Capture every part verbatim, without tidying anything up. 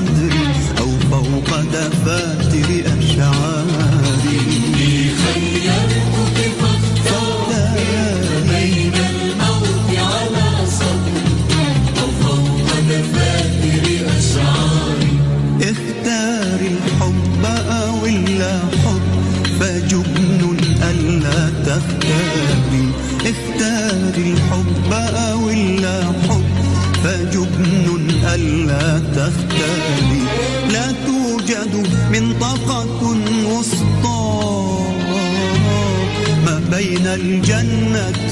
صدري أو فوق دفاتر أشعاري. إني خيرتك فاختاري بين الموت على صدري أو فوق دفاتر أشعاري. اختاري الحب أو اللا حب فجبن ألا تختاري. اختاري الحب أو اللا حب فجبن ألا تختاري. لا توجد منطقة وسطى ما بين الجنة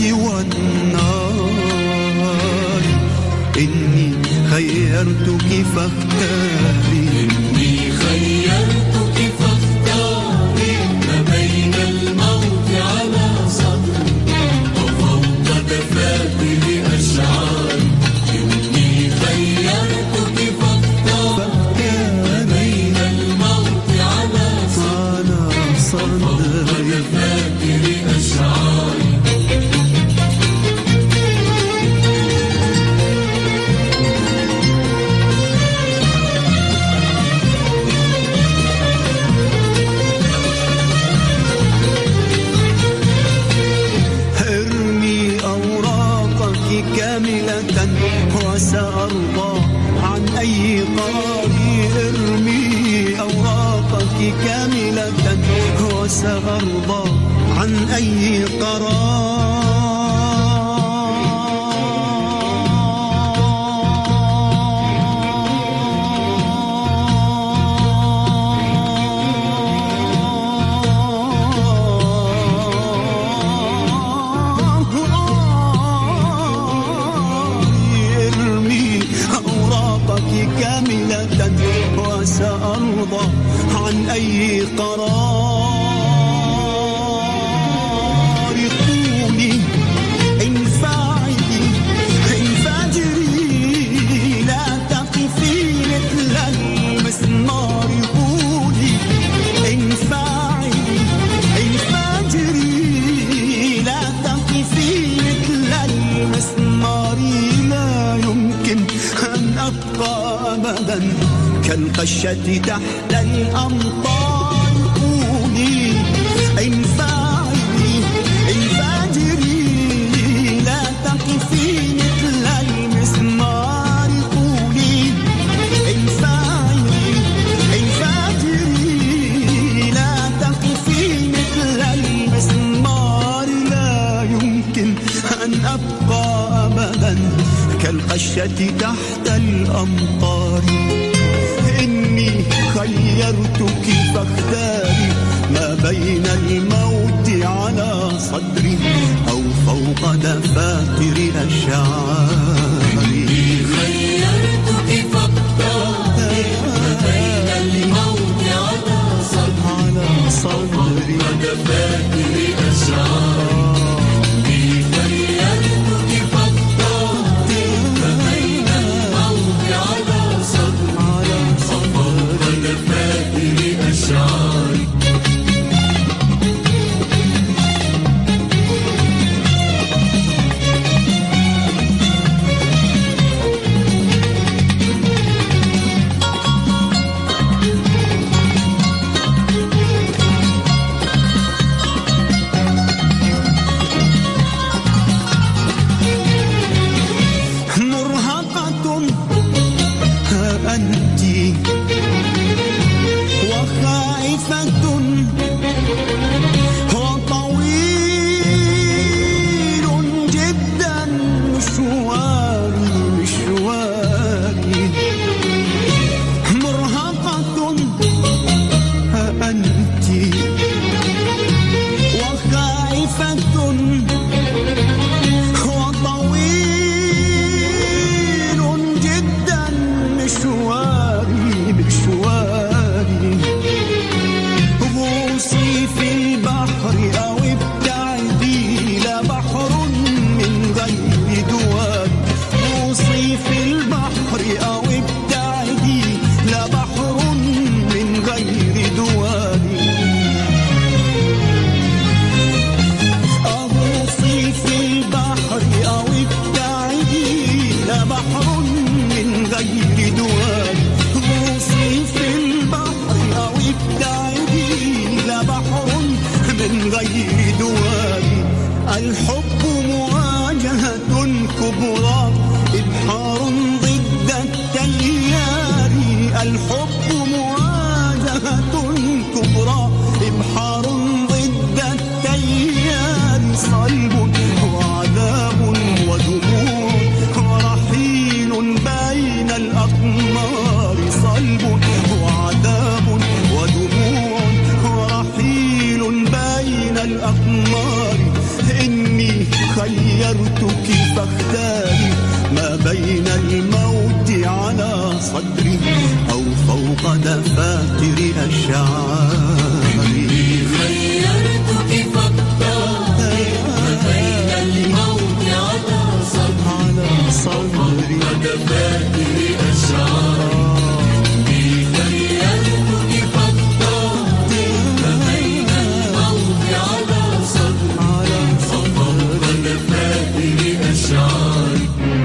والنار. إني خيرتك فاختاري. إني خيرتك فاختاري ما بين الموت على صدري وفوق دفاتر أشعاري. إني خيرتك فاختاري ما بين الموت على صدري وفوق دفاتر أشعاري. كاملة وسأرضى عن أي قرار. ارمي أوراقك كاملة وسأرضى عن أي قرار. كاملة وسأرضى عن أي قرار. قولي انفعلي انفجري لا تقفي مثل المسمار. قولي انفعلي انفجري لا تقفي مثل المسمار. لا يمكن أن أبقى أبدا كالقشة تحت الأمطار. قولي انفعلي انفجري لا تقفي مثل المسمار. قولي انفعلي انفجري لا تقفي مثل المسمار. لا يمكن أن أبقى أبدا كالقشة تحت الأمطار. إني خيرتك فاختاري ما بين الموت على صدري أو فوق دفاتر أشعاري. إني خيرتك فاختاري ما بين الموت على صدري أو فوق دفاتر أشعاري. مواجهة كبرى إبحار ضد التيار صلب وعذاب ودموع ورحيل بين الأقمار صلب وعذاب ودموع ورحيل بين الأقمار إني خيرتك فاختاري ما بين الموت على صدري أو فوق دفاتر أشعاري خيرتك فاختاري ما بين الموت على صدري أو فوق دفاتر أشعاري خيرتك فاختاري ما بين الموت على صدري أو فوق دفاتر أشعاري.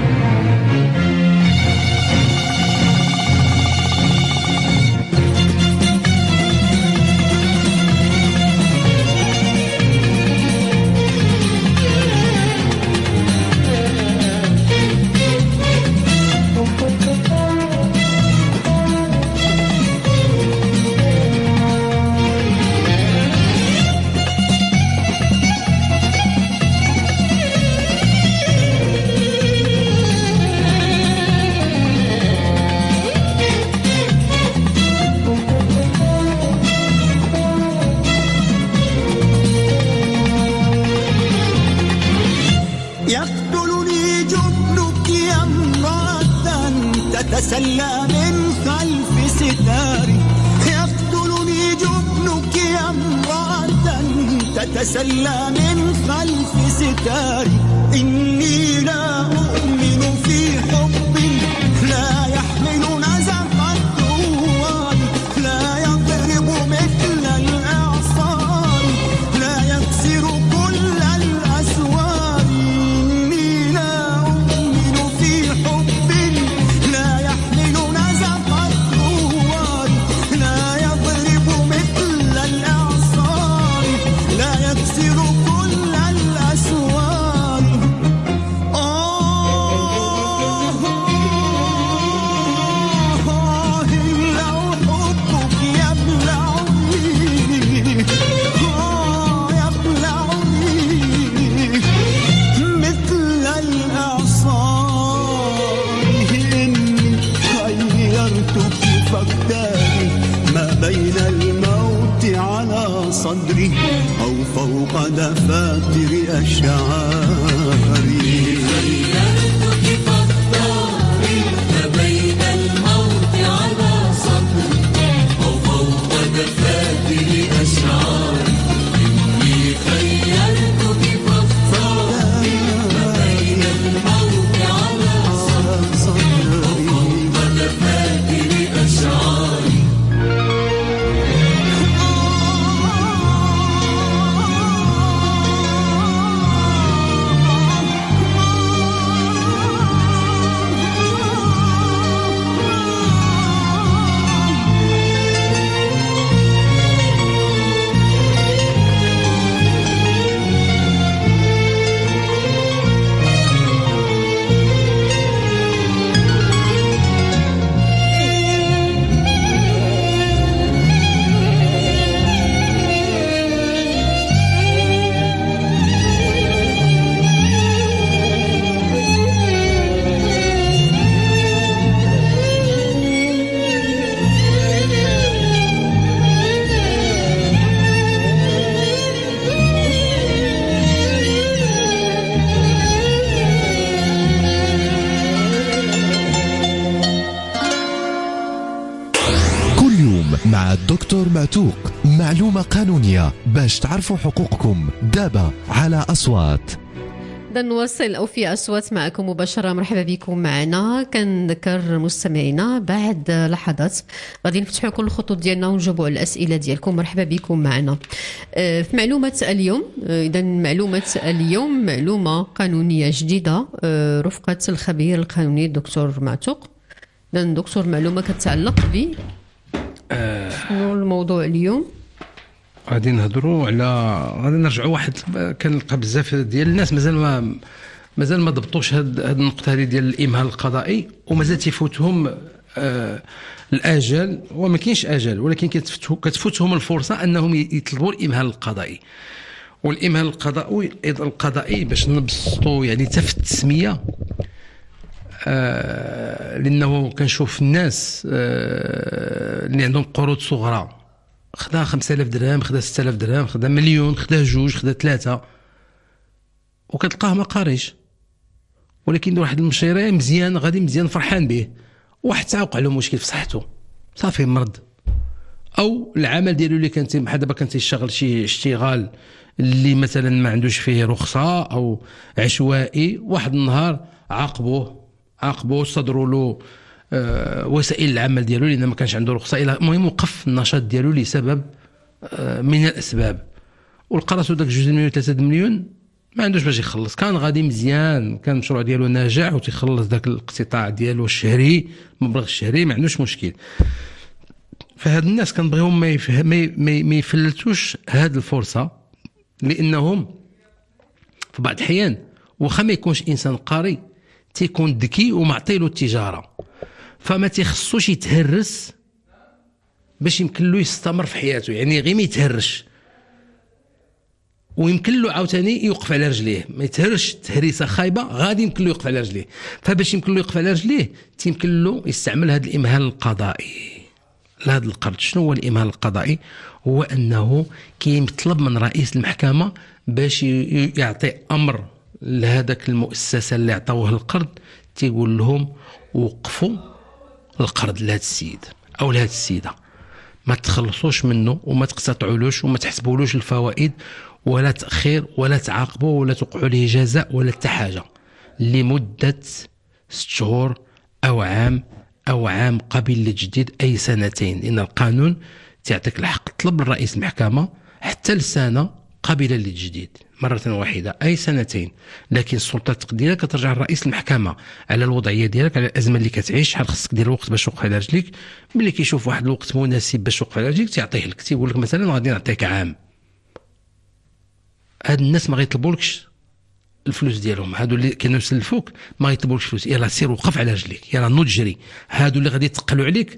يقتلني جبنك يا امرأة تتسلى من خلف ستاري يقتلني جبنك يا امرأة تتسلى من خلف ستاري إني لا أؤمن في حب لا يحمل نزف الثوار لا يضرب مثل الإعصار لا يكسر كل الأسوار إني لا أؤمن في حب لا يحمل نزف الثوار لا يضرب مثل الإعصار لا يكسر كل الأسوار. آه آه لو حبك يبلعني آه يبلعني مثل الإعصار إني خيرتك فاختاري ما بين الموت على صدري أو فوق دفاتر أشعاري خيرتك فاختاري ما بين الموت على صدري أو فوق دفاتر أشعاري إني خيرتك فاختاري ما بين الموت على صدري أو فوق دفاتر أشعاري. مع الدكتور معتوق، معلومة قانونية باش تعرفوا حقوقكم دابا على أصوات. نواصل أو في أصوات معكم مباشرة. مرحبا بكم معنا. كنذكر مستمعينا بعد لحظات غادي نفتحوا كل الخطوط ديالنا ونجاوبوا على الأسئلة ديالكم. مرحبا بكم معنا في معلومة اليوم. إذا معلومة اليوم معلومة قانونية جديدة رفقة الخبير القانوني الدكتور معتوق. إذا دكتور معلومة كتعلق ب شنو الموضوع اليوم؟ غادي نهضروا على غادي نرجعوا واحد كنلقى بزاف ديال الناس مازال ما مازال ما ضبطوش هاد هاد النقطه هذه ديال الامهال القضائي ومازال تيفوتهم آه الاجل، وما كاينش اجل، ولكن كتفوتهم الفرصه انهم يطلبوا الامهال القضائي. والامهال القضائي القضائي باش نبسطوا يعني حتى في التسميه، آه لانه كنشوف الناس آه اللي عندهم قروض صغرى خدا خمسة آلاف درهم، خدا ستة آلاف درهم، خدا مليون، خدا جوج، خدا ثلاثه، وكتلقاه ما قاريش، ولكن واحد المشيري مزيان غادي مزيان فرحان به، واحد تعاوق على مشكل في صحته صافي مرض، او العمل ديالو اللي كان بحال دابا كان تيشتغل شي اشتغال اللي مثلا ما عندوش فيه رخصه او عشوائي، واحد النهار عاقبوه عاقبوه صدروا له آه وسائل العمل ديالو لان ما كانش عنده رخصه، الى المهم وقف النشاط ديالو لسبب آه من الاسباب، ولقى راسو داك جوج مليون ثلاثة مليون ما عندوش باش يخلص، كان غادي مزيان، كان المشروع ديالو ناجح وتيخلص داك الاقتطاع ديالو الشهري، المبلغ الشهري ما عندوش مشكل. فهاد الناس كنبغيهم ما يفهم ما يفلتوش هاد الفرصه، لانهم في بعض الاحيان واخا ما يكونش انسان قاري تيكون ذكي ومعطيلو التجاره، فما تيخصوش يتهرس باش يمكن له يستمر في حياته، يعني غير ما يتهرش، ويمكن له عاوتاني يوقف على رجليه، ما يتهرش تهريسه خايبه غادي يمكن له يوقف على رجليه. فباش يمكن له يوقف على رجليه تيمكن له يستعمل هذا الامهال القضائي لهذا القرض. شنو هو الامهال القضائي؟ هو انه كيطلب من رئيس المحكمه باش يعطي امر لهذاك المؤسسه اللي عطاوه القرض، تيقول لهم وقفوا القرض لهذا السيد او لهذه السيده، ما تخلصوش منه وما تقتطعولوش وما تحسبولوش الفوائد ولا تأخير ولا تعاقبوا ولا توقعوا له جزاء ولا حتى حاجه لمده ست شهور او عام او عام قبل التجديد اي سنتين، لان القانون تعطيك الحق تطلب من رئيس المحكمه حتى لسنه قبل التجديد مره واحده اي سنتين، لكن السلطه التقديريه كترجع لرئيس المحكمه على الوضعيه ديالك، على الازمه اللي كتعيش، شحال خصك دير الوقت باش توقف على رجليك. ملي كيشوف واحد الوقت مناسب باش توقف على رجليك تيعطيه لك، تيقول لك مثلا غادي نعطيك عام. هاد الناس ما غيطلبولكش الفلوس ديالهم، هادو اللي كانوا يسلفوك ما غيطلبولكش فلوس، يلا سير وقف على رجليك، يلا نوض جري. هادو اللي غادي يتقلوا عليك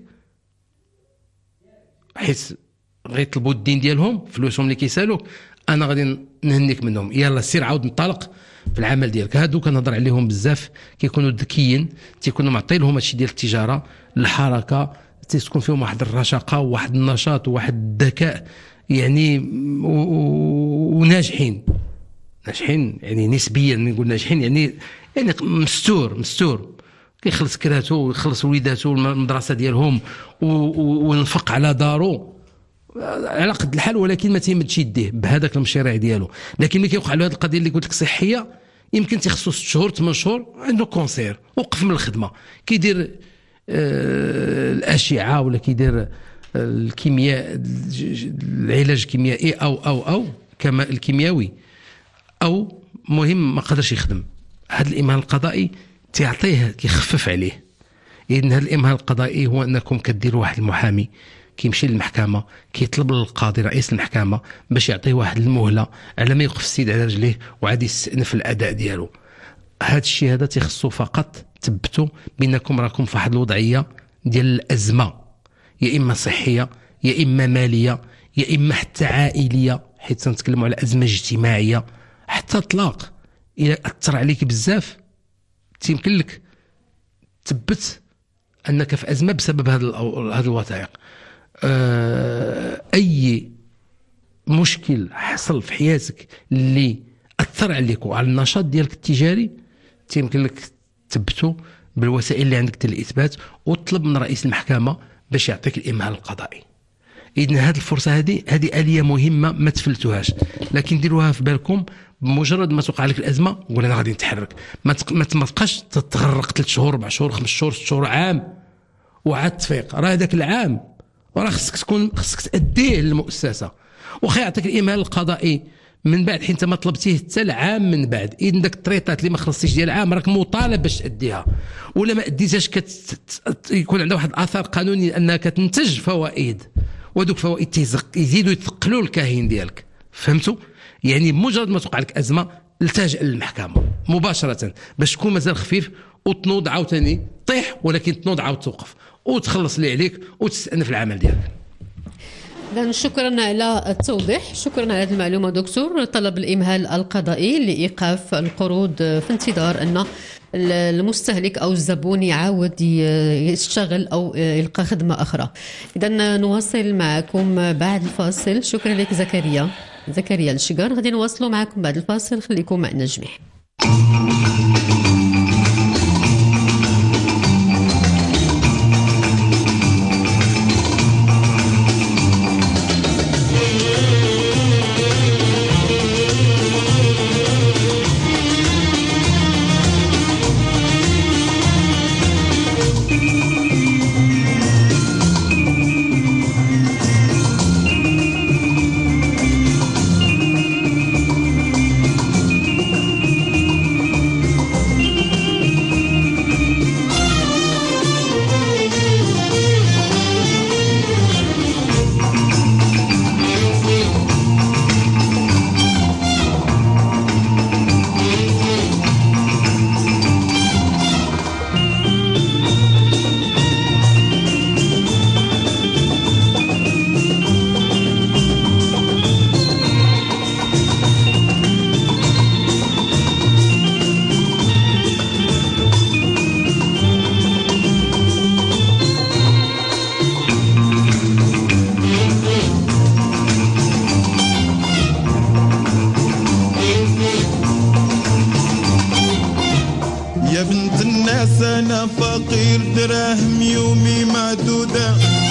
حيت غيطلبوا الدين ديالهم، فلوسهم اللي كيسالوك، انا غادي نهنيك منهم، يلا سير عاود انطلق في العمل ديالك. هادو كنهضر عليهم بزاف، كيكونوا ذكيين، تيكونوا معطين لهم هادشي ديال التجاره، الحركه، تيكون فيهم واحد الرشاقه وواحد النشاط وواحد الذكاء، يعني وناجحين ناجحين يعني نسبيا نقول ناجحين، يعني يعني مستور مستور كيخلص كراته ويخلص وليداته المدرسه ديالهم وينفق على دارو على قد الحال، ولكن ما تيمدش يديه بهذاك المشاريع ديالو. لكن ملي كيوقع له هذه القضيه اللي قلت لك صحيه، يمكن تيخصو ست شهور ثمان شهور عنده كونسير، وقف من الخدمه، كيدير آه الاشعه ولا كيدير آه الكيمياء، العلاج الكيميائي او او او كما الكيميائي، او مهم ما قدرش يخدم. هذا الامهال القضائي تعطيه كيخفف عليه. اذن هذا الامهال القضائي هو انكم كديروا واحد المحامي كيمشي للمحكمه، كيطلب للقاضي رئيس المحكمه باش يعطيه واحد المهله على ما يوقف السيد على رجليه وعاد يستأنف الاداء ديالو. هذا الشيء هذا تيخصو فقط تثبتوا بانكم راكم في واحد الوضعيه ديال الازمه، يا اما صحيه يا اما ماليه يا اما حتى عائليه، حيت تنتكلموا على ازمه اجتماعيه، حتى طلاق اذا اثر عليك بزاف تيمكن لك تثبت انك في ازمه بسبب هذا هذه الوثائق. أه اي مشكل حصل في حياتك اللي اثر عليك وعلى النشاط ديالك التجاري تيمكن لك تثبته بالوسائل اللي عندك للاثبات، وتطلب من رئيس المحكمه باش يعطيك الامهال القضائي. اذن هذه الفرصه هذه هذه اليه مهمه ما تفلتوهاش، لكن ديروها في بالكم. بمجرد ما توقع لك الازمه قول انا غادي نتحرك، ما ما تبقاش تتغرق ثلاث شهور اربع شهور خمس شهور ست شهور عام وعاد تفيق. راه هذاك العام راه خصك تكون خصك تاديه للمؤسسه، واخا يعطيك الامهال القضائي من بعد حين انت ما طلبتيه حتى العام من بعد. اذن داك الطريطات اللي ما خلصتيش ديال العام راك مطالب باش تاديها، ولا ما اديتهاش كت... يكون عندها واحد الاثار قانوني انها كتنتج فوائد، ودوك فوائد تيزق يزيدوا يثقلوا الكاهن ديالك. فهمتوا؟ يعني بمجرد ما توقع لك ازمه التجئ للمحكمه مباشره باش تكون مازال خفيف وتنوض عاوتاني طيح، ولكن تنوض عاود توقف وتخلص اللي عليك وتستأنف العمل ديالك. إذن شكرا على التوضيح، شكرا على هذه المعلومة دكتور. طلب الإمهال القضائي لإيقاف القروض في انتظار أن المستهلك أو الزبون يعاود يشتغل أو يلقى خدمة أخرى. إذن نواصل معكم بعد الفاصل. شكرا لك زكريا زكريا الشقر. غادي نواصلوا معكم بعد الفاصل، خليكم معنا جميع. فقير دراهم يومي معدودة،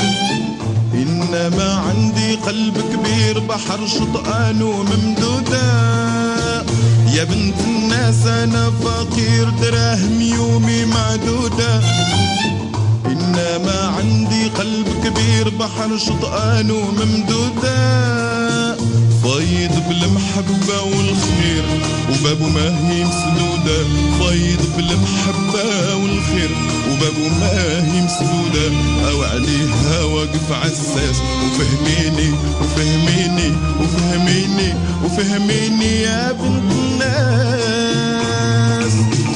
إنما عندي قلب كبير بحر شطآن وممدودة. يا بنت الناس أنا فقير دراهم يومي معدودة، إنما عندي قلب كبير بحر شطآن وممدودة. فايض بالمحبة والخير وبابو ما هي مسدودة، فايض بالمحبة والخير وبابو ما هي مسدودة. أو عليها واقف عساس وفهميني وفهميني وفهميني وفهميني يا بنت الناس.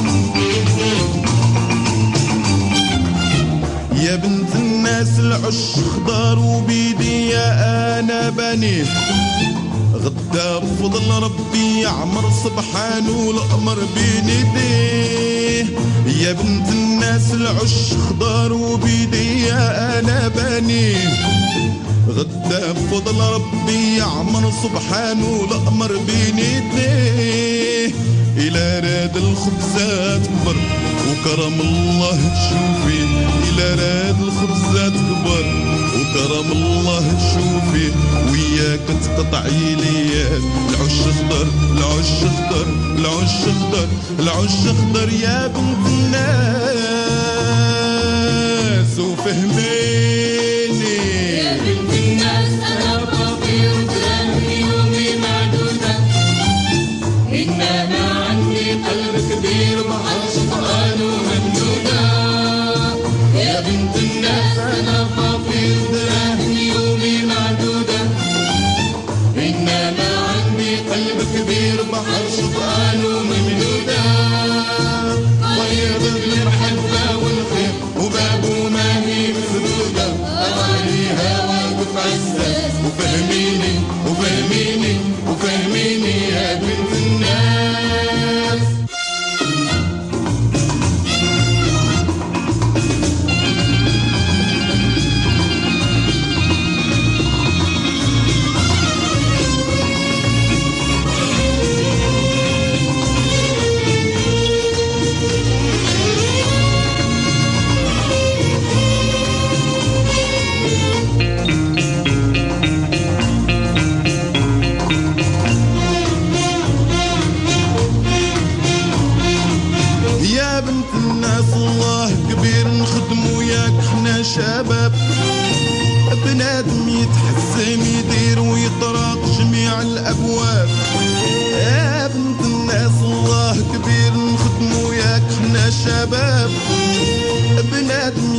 يا بنت الناس العش خضار وبيدي يا أنا بنيه، غدا بفضل ربي يعمر سبحانه القمر بين يديه. يا بنت الناس العش خضار وبيدي يا أنا بنيه، غدا بفضل ربي يعمر سبحانه القمر بين يديه. إلى راد الخبزات كبر وكرم الله تشوفي، إلى راد الخبزات كبر وكرم الله تشوفي. وياك تقطعي ليال العش خضر العش خضر العش خضر العش خضر يا بنت الناس وفهميني. يا بنت الناس أنا فقير دراهم يومي معدودة، إنما عندي قلب كبير بحر شطآن وممدودة. يا بنت الناس أنا فقير دراهم يومي معدودة، إنما عندي قلب كبير بحر شطآن وممدودة. طيب بالمحبة والخير وبابو ما هي مسدودة، أغانيها واقف عساس وفهميني وفهميني وفهميني يا بنت الناس. شباب بنادم يتحسن يدير ويطرق جميع الابواب. يا بنت الناس الله كبير نخدمو ياك حنا شباب، بنادم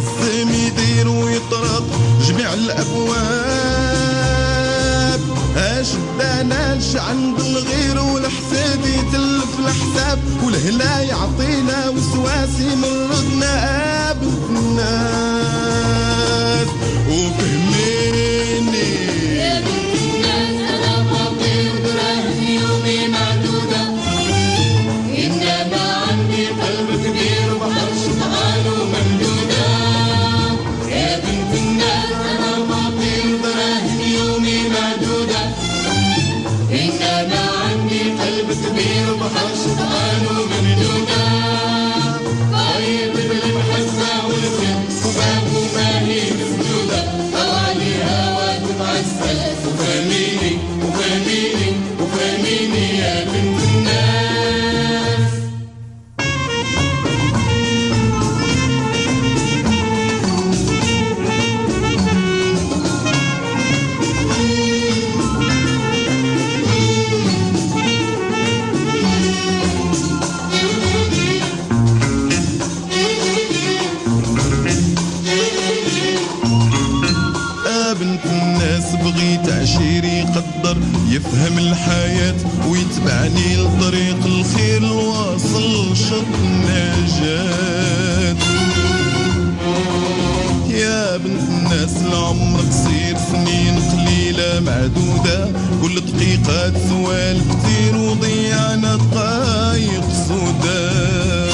يتحسن يدير ويطرق جميع الابواب. ما شداناش عند الغير والحساب يتلف الحساب والهلا يعطينا وسواسي من ردنا ابد الناس وفهميني يا بنت الناس أنا فقير دراهمي يومي معدودة إنما عندي قلب كبير وبحر شطحان وممدودة يا بنت الناس أنا فقير دراهمي يومي معدودة إنما عندي قلب كبير وبحر شطحان وممدودة طيب بالمحبة والخير وبابه ما هي مسدودة أوالي هواك معسل وفهميني وفهميني وفهميني يا بنت الناس بنت الناس بغيت عشير يقدر يفهم الحياة ويتبعني لطريق الخير الواصل شط النجاة يا بنت الناس العمر قصير سنين قليلة معدودة كل دقيقة سوال كتير وضيعنا دقايق سوداء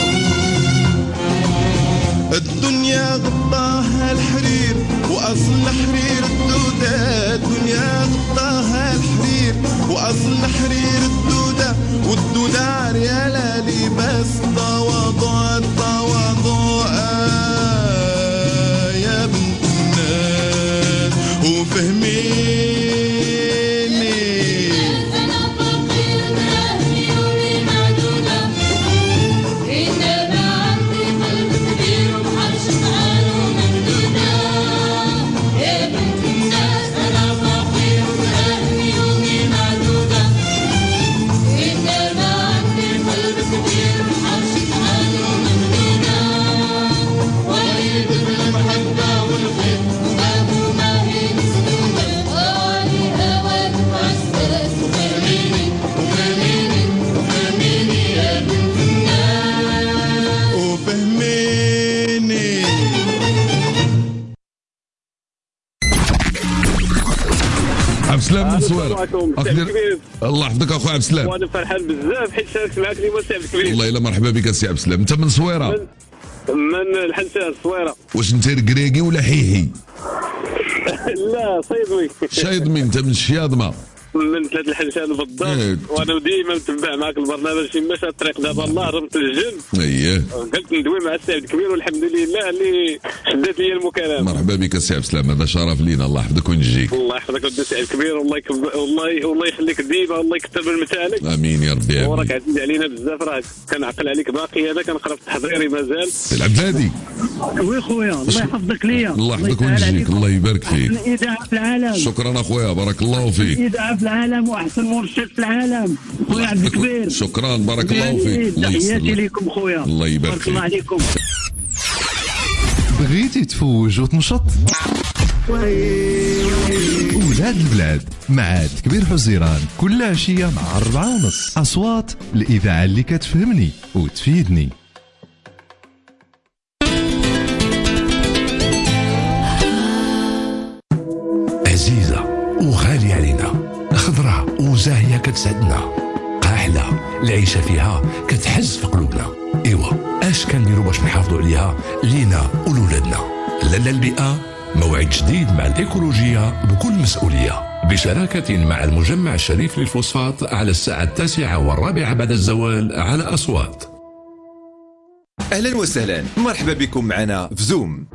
الدنيا غطاها الحرير وأصل الحرير الدودة الدنيا غطاها الحرير وأصل الحرير الدودة والدودة عريالة لباس التواضع التواضع آه يا بنت الناس وفهميني أنا فقير دراهمي يومي معدودة إنما عندي قلب كبير وبحر شطحان وممدودة يا بنت الناس أنا فقير دراهمي يومي معدودة إنما عندي قلب كبير وبحر شطحان وممدودة وعيد بالمحبة والخير وبابه ما هي مسدودة أوالي هواك معسل وفهميني وفهميني وفهميني يا بنت الناس وفهميني عبد السلام من السلام صويرة عليكم. أقدر سي عبد الكبير. الله يحفظك اخويا عبد السلام. وانا فرحان بزاف حيت شاركت معك اليوم سي عبد الكبير. والله الا مرحبا بك سي عبد السلام. انت من صويرة؟ من, من الحنسان الصويره. واش انت ركراكي ولا حيحي؟ لا صيدوي. شايضمي انت من الشياضمه. من ثلاث الحنسان بالضبط. إيه. وانا ديما متبع معك البرنامج في مشى الطريق دابا الله رمت الجن. اييه قلت ندوي مع السي عبد الكبير والحمد لله اللي شدت لي المكالمه. مرحبا بك سي عبد السلام، هذا شرف لينا، الله يحفظك ونجيك. الله يحفظك ودي السي عبد الكبير والله يكب... والله والله يخليك ديما والله يكثر من مثالك. امين يا ربي امين. وراك عزيز علينا بزاف، راه كنعقل عليك باقي انا كنقرا في التحضيري مازال. العبادي وي خويا الله يحفظك ليا، الله يحفظك ونجيك، الله يبارك فيك. احسن اذاعه في العالم. شكرا اخويا بارك الله فيك. اذاعه في العالم واحسن مرشد في العالم خويا عبد الكبير. شكرا بارك الله فيك. الله تحياتي يسلمك. لكم خويا، الله يبارك بارك الله فيك. عليكم. بغيتي تفوج وتنشط؟ ولاد البلاد مع كبير حزيران كل عشية مع أربعة ونص. أصوات الإذاعة اللي كتفهمني وتفيدني. عزيزة وغالية علينا، خضراء وزاهية كتسعدنا، قاحلة العيشة فيها كتحز في قلوبنا. إيوا اش كنديروا باش نحافظوا عليها لينا ولولادنا؟ لالا البيئة موعد جديد مع الإيكولوجية بكل مسؤولية، بشراكة مع المجمع الشريف للفوسفات على الساعة التاسعة والرابعة بعد الزوال على أصوات. أهلا وسهلا، مرحبا بكم معنا في زوم.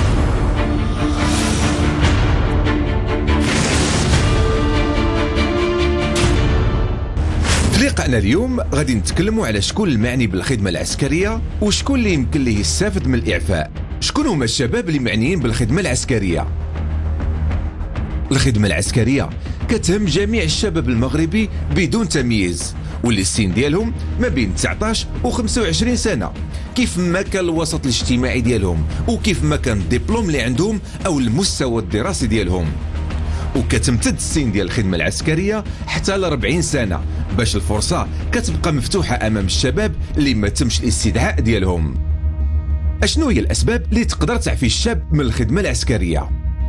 في لقائنا اليوم غادي نتكلموا على شكون المعني بالخدمة العسكرية وشكون اللي يمكن ليه يستافد من الإعفاء. شكون هما الشباب اللي معنيين بالخدمة العسكرية؟ الخدمة العسكرية كتهم جميع الشباب المغربي بدون تمييز، واللي السن ديالهم ما بين تسعطاش و خمسة وعشرين سنة، كيف ما كان الوسط الاجتماعي ديالهم وكيف ما كان الدبلوم اللي عندهم أو المستوى الدراسي ديالهم. وكتمتد السن ديال الخدمة العسكرية حتى ل أربعين سنة باش الفرصة كتبقى مفتوحة أمام الشباب اللي ما تمش الاستدعاء ديالهم. أشنو هي الأسباب اللي تقدر تعفي الشاب من الخدمة العسكرية؟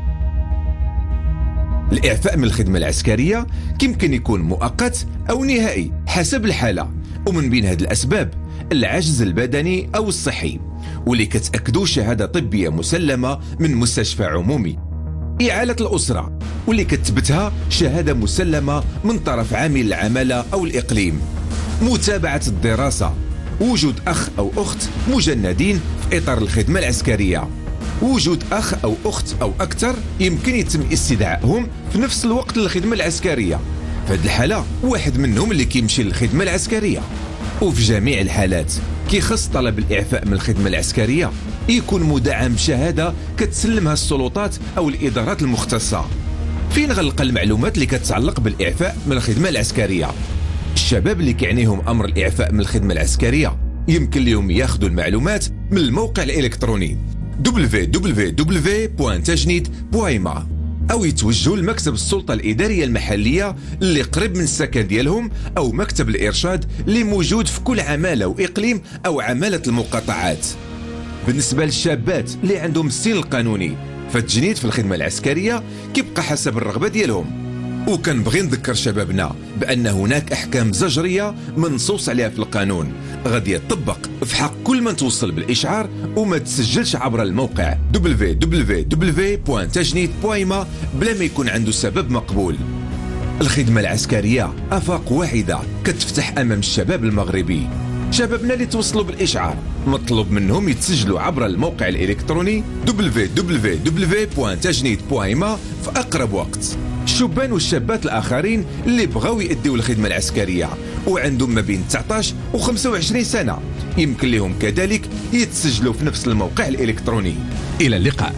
الإعفاء من الخدمة العسكرية يمكن يكون مؤقت أو نهائي حسب الحالة، ومن بين هذه الأسباب العجز البدني أو الصحي واللي كتأكدوا شهادة طبية مسلمة من مستشفى عمومي، إعالة الأسرة واللي كتثبتها شهادة مسلمة من طرف عامل العمالة أو الإقليم، متابعة الدراسة، وجود أخ أو أخت مجندين في إطار الخدمة العسكرية، وجود أخ أو أخت أو أكثر يمكن يتم استدعائهم في نفس الوقت للخدمة العسكرية. في هذه الحالة واحد منهم اللي كيمشي للخدمة العسكرية. وفي جميع الحالات كيخص طلب الإعفاء من الخدمة العسكرية يكون مدعم بشهادة كتسلمها السلطات أو الإدارات المختصة. فين غنلقى المعلومات اللي كتتعلق بالإعفاء من الخدمة العسكرية؟ الشباب اللي كيعنيهم أمر الإعفاء من الخدمة العسكرية يمكن لهم ياخذوا المعلومات من الموقع الإلكتروني دبليو دبليو دبليو دوت تجنيد دوت إي ام إيه أو يتوجهوا لمكتب السلطة الإدارية المحلية اللي قريب من السكن ديالهم أو مكتب الإرشاد اللي موجود في كل عمالة وإقليم أو عمالة المقاطعات. بالنسبة للشابات اللي عندهم السن القانوني فالتجنيد في الخدمة العسكرية كيبقى حسب الرغبة ديالهم. وكنبغي نذكر شبابنا بأن هناك أحكام زجرية منصوص عليها في القانون غادي يطبق في حق كل من توصل بالإشعار وما تسجلش عبر الموقع دبليو دبليو دبليو دوت تجنيد دوت إي ام إيه بلا ما يكون عنده سبب مقبول. الخدمة العسكرية آفاق واحدة كتفتح أمام الشباب المغربي. شبابنا اللي توصلوا بالإشعار مطلوب منهم يتسجلوا عبر الموقع الإلكتروني دبليو دبليو دبليو دوت تجنيد دوت إي ام إيه في أقرب وقت. الشبان والشابات الآخرين اللي بغاو يأديوا الخدمة العسكرية وعندهم ما بين تسعطاش و خمسة وعشرين سنة يمكن لهم كذلك يتسجلوا في نفس الموقع الإلكتروني. إلى اللقاء.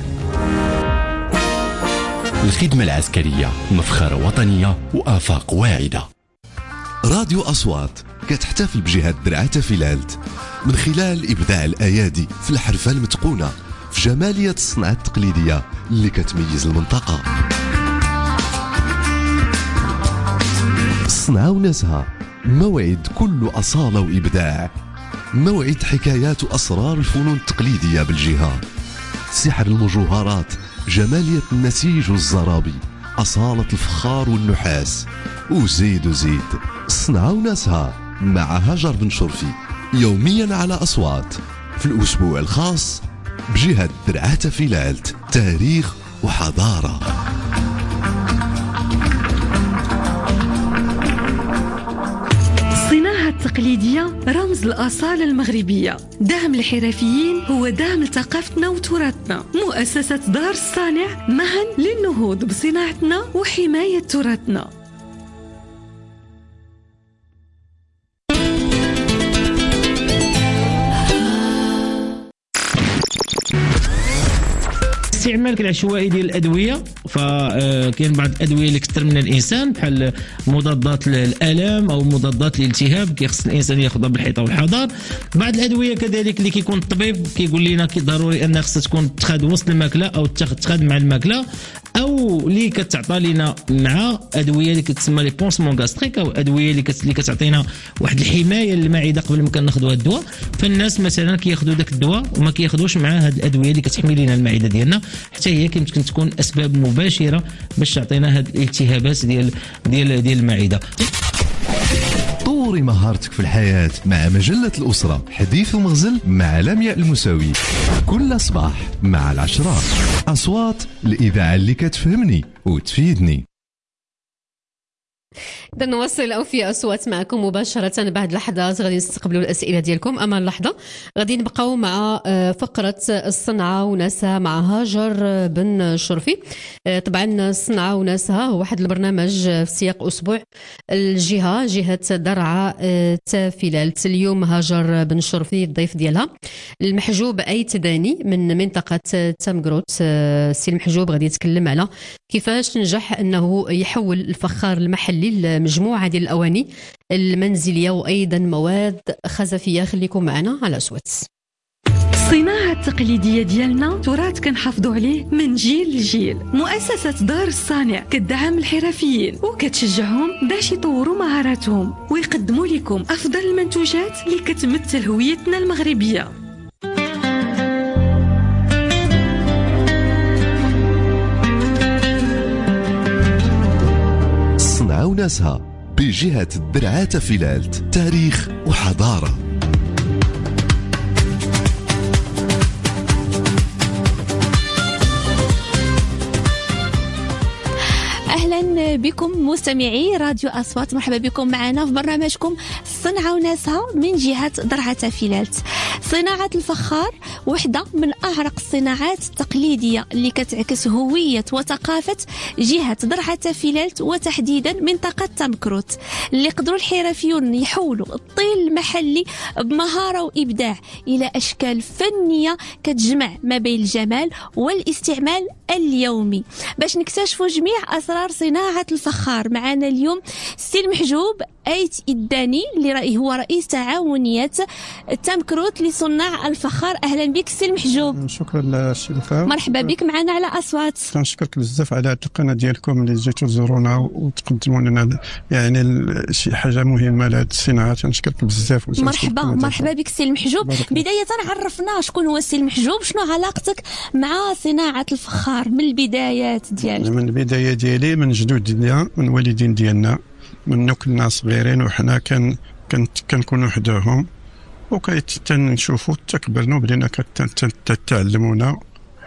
الخدمة العسكرية مفخرة وطنية وآفاق واعدة. راديو أصوات كتحتفل بجهة درعا فيلالت من خلال إبداع الأيادي في الحرفة المتقونة في جمالية الصنعة التقليدية اللي كتميز المنطقة. الصنعة وناسها موعد كله أصالة وإبداع، موعد حكايات وأسرار الفنون التقليدية بالجهة، سحر المجوهرات، جمالية النسيج والزرابي، أصالة الفخار والنحاس، وزيد وزيد. الصنعة وناسها مع هاجر بن شرفي يوميا على أصوات في الأسبوع الخاص بجهة درعا فيلالت، تاريخ وحضارة. الصناعة التقليدية رمز الأصالة المغربية، دعم الحرفيين هو دعم لثقافتنا وتراثنا. مؤسسة دار الصانع معا للنهوض بصناعتنا وحماية تراثنا. استعمالك العشوائي ديال الادويه، فكاين بعض الادويه اللي كثر من الانسان بحال مضادات الالام او مضادات الالتهاب كيخص الانسان ياخذها بالحيطه والحذر. بعض الادويه كذلك اللي كيكون الطبيب كيقول لنا كي ضروري ان خصها تكون تخاد وسط الماكله او تخاد مع الماكله، او اللي كتعطى لنا مع ادويه اللي كتسمى لي بونسمون غاستريك او ادويه اللي اللي كتعطينا واحد الحمايه للمعده قبل ما كناخذوا هذا الدواء. فالناس مثلا كياخذوا داك الدواء وما كياخذوش مع هذه الادويه اللي كتحمي لنا المعده ديالنا، حتى هي يمكن تكون اسباب مباشره باش تعطينا هذه الالتهابات ديال ديال ديال المعده. طوري مهارتك في الحياة مع مجلة الأسرة، حديث ومغزل مع لمياء المساوي كل صباح مع العشرة. أصوات الإذاعة اللي كتفهمني وتفيدني. إذا نواصل أو في أصوات معكم مباشرة. بعد لحظات غادي نستقبلوا الأسئلة ديالكم. أما اللحظة غادي نبقاو مع فقرة الصنعة وناسها مع هاجر بن شرفي. طبعا الصنعة وناسها هو واحد البرنامج في سياق أسبوع الجهة جهة درعا فيلالت. اليوم هاجر بن شرفي الضيف ديالها المحجوب أي تداني من منطقة تامكروت. السي المحجوب غادي يتكلم على كيفاش نجح أنه يحول الفخار المحلي لمجموعة ديال الأواني المنزلية وأيضا مواد خزفية. خليكم معنا على أصوات. الصناعة التقليدية ديالنا تراث كنحافظوا عليه من جيل لجيل. مؤسسة دار الصانع كتدعم الحرفيين وكتشجعهم باش يطوروا مهاراتهم ويقدموا لكم أفضل المنتوجات اللي كتمثل هويتنا المغربية. صنعوا ناسها بجهة الدرعات فيلالت، تاريخ وحضارة. أهلا بكم مستمعي راديو أصوات، مرحبا بكم معنا في برنامجكم صنعوا ناسها من جهة درعة فيلالت. صناعة الفخار وحدة من أعرق الصناعات التقليدية اللي كتعكس هوية وثقافة جهة درعة فيلالت وتحديدا منطقة تمكروت، اللي قدروا الحرفيون يحولوا الطين المحلي بمهارة وإبداع إلى أشكال فنية كتجمع ما بين الجمال والاستعمال اليومي. باش نكتشفوا جميع أسرار صناعة الفخار معنا اليوم السي المحجوب أيت إداني اللي رأي هو رئيس تعاونية تمكروت لصناع الفخار. أهلا بك سي المحجوب. شكرا للشركة، مرحبا بك معنا على أصوات. كنشكرك بزاف على هذه القناة ديالكم اللي جيتوا تزورونا وتقدموا لنا يعني شي حاجة مهمة لهذه الصناعة. كنشكرك بزاف. مرحبا مرحبا بك سي المحجوب. بداية عرفنا شكون هو السي المحجوب، شنو علاقتك مع صناعة الفخار من البدايات ديالك؟ من البداية ديالي من جدود ديالنا، من والدين ديالنا، من كنا صغيرين وحنا كان كنت كنكونوا حداهم وكنشوفوا تكبرنا وبدينا كتعلمونا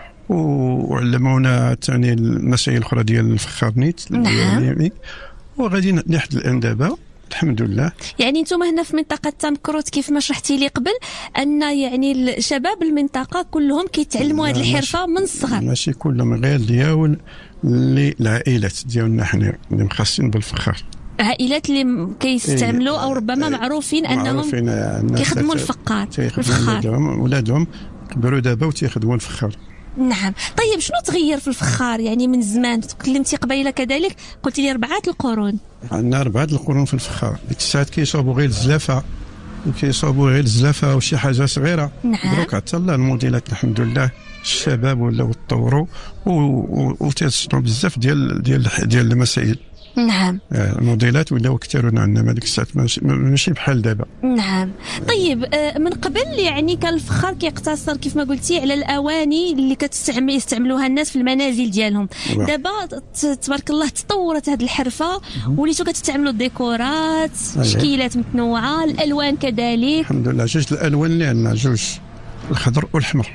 وعلمونا ثاني المسائل الاخرى ديال الفخار نيت. نعم. وغادي لحد الان دابا الحمد لله. يعني انتم هنا في منطقه تمكروت كيف ما شرحتي لي قبل ان يعني شباب المنطقه كلهم كيتعلموا هذه الحرفه من الصغر. ماشي كلهم، غير ديال اللي العائلات ديالنا حنا اللي مخصصين بالفخار، عائلات اللي كيستعملوا او ربما معروفين انهم كيخدموا الفقار الفخار. ولادهم كبروا دابا وتيخدموا الفخار. نعم. طيب شنو تغير في الفخار يعني من زمان؟ تكلمتي قبيله كذلك قلتي لي اربعه القرون. عندنا اربعه القرون في الفخار. ديك الساعات كيصاوبوا غير الزلافه كيصاوبوا غير الزلافه وشي حاجه صغيره. نعم. دروك حتى الله الموديلات الحمد لله الشباب ولاو تطوروا وتيصنعوا بزاف ديال ديال ديال المسائل. نعم. الموديلات ولاو كثيرون عندنا ما ديك الساعات ماشي بحال دابا. نعم. طيب من قبل يعني كان الفخار كيقتصر كيف ما قلتي على الاواني اللي كتستعمل يستعملوها الناس في المنازل ديالهم. دابا تبارك الله تطورت هذه الحرفه وليتوا كتستعملوا الديكورات، تشكيلات متنوعه، الالوان كذلك. الحمد لله جوج الالوان اللي عندنا، جوج الخضر والاحمر.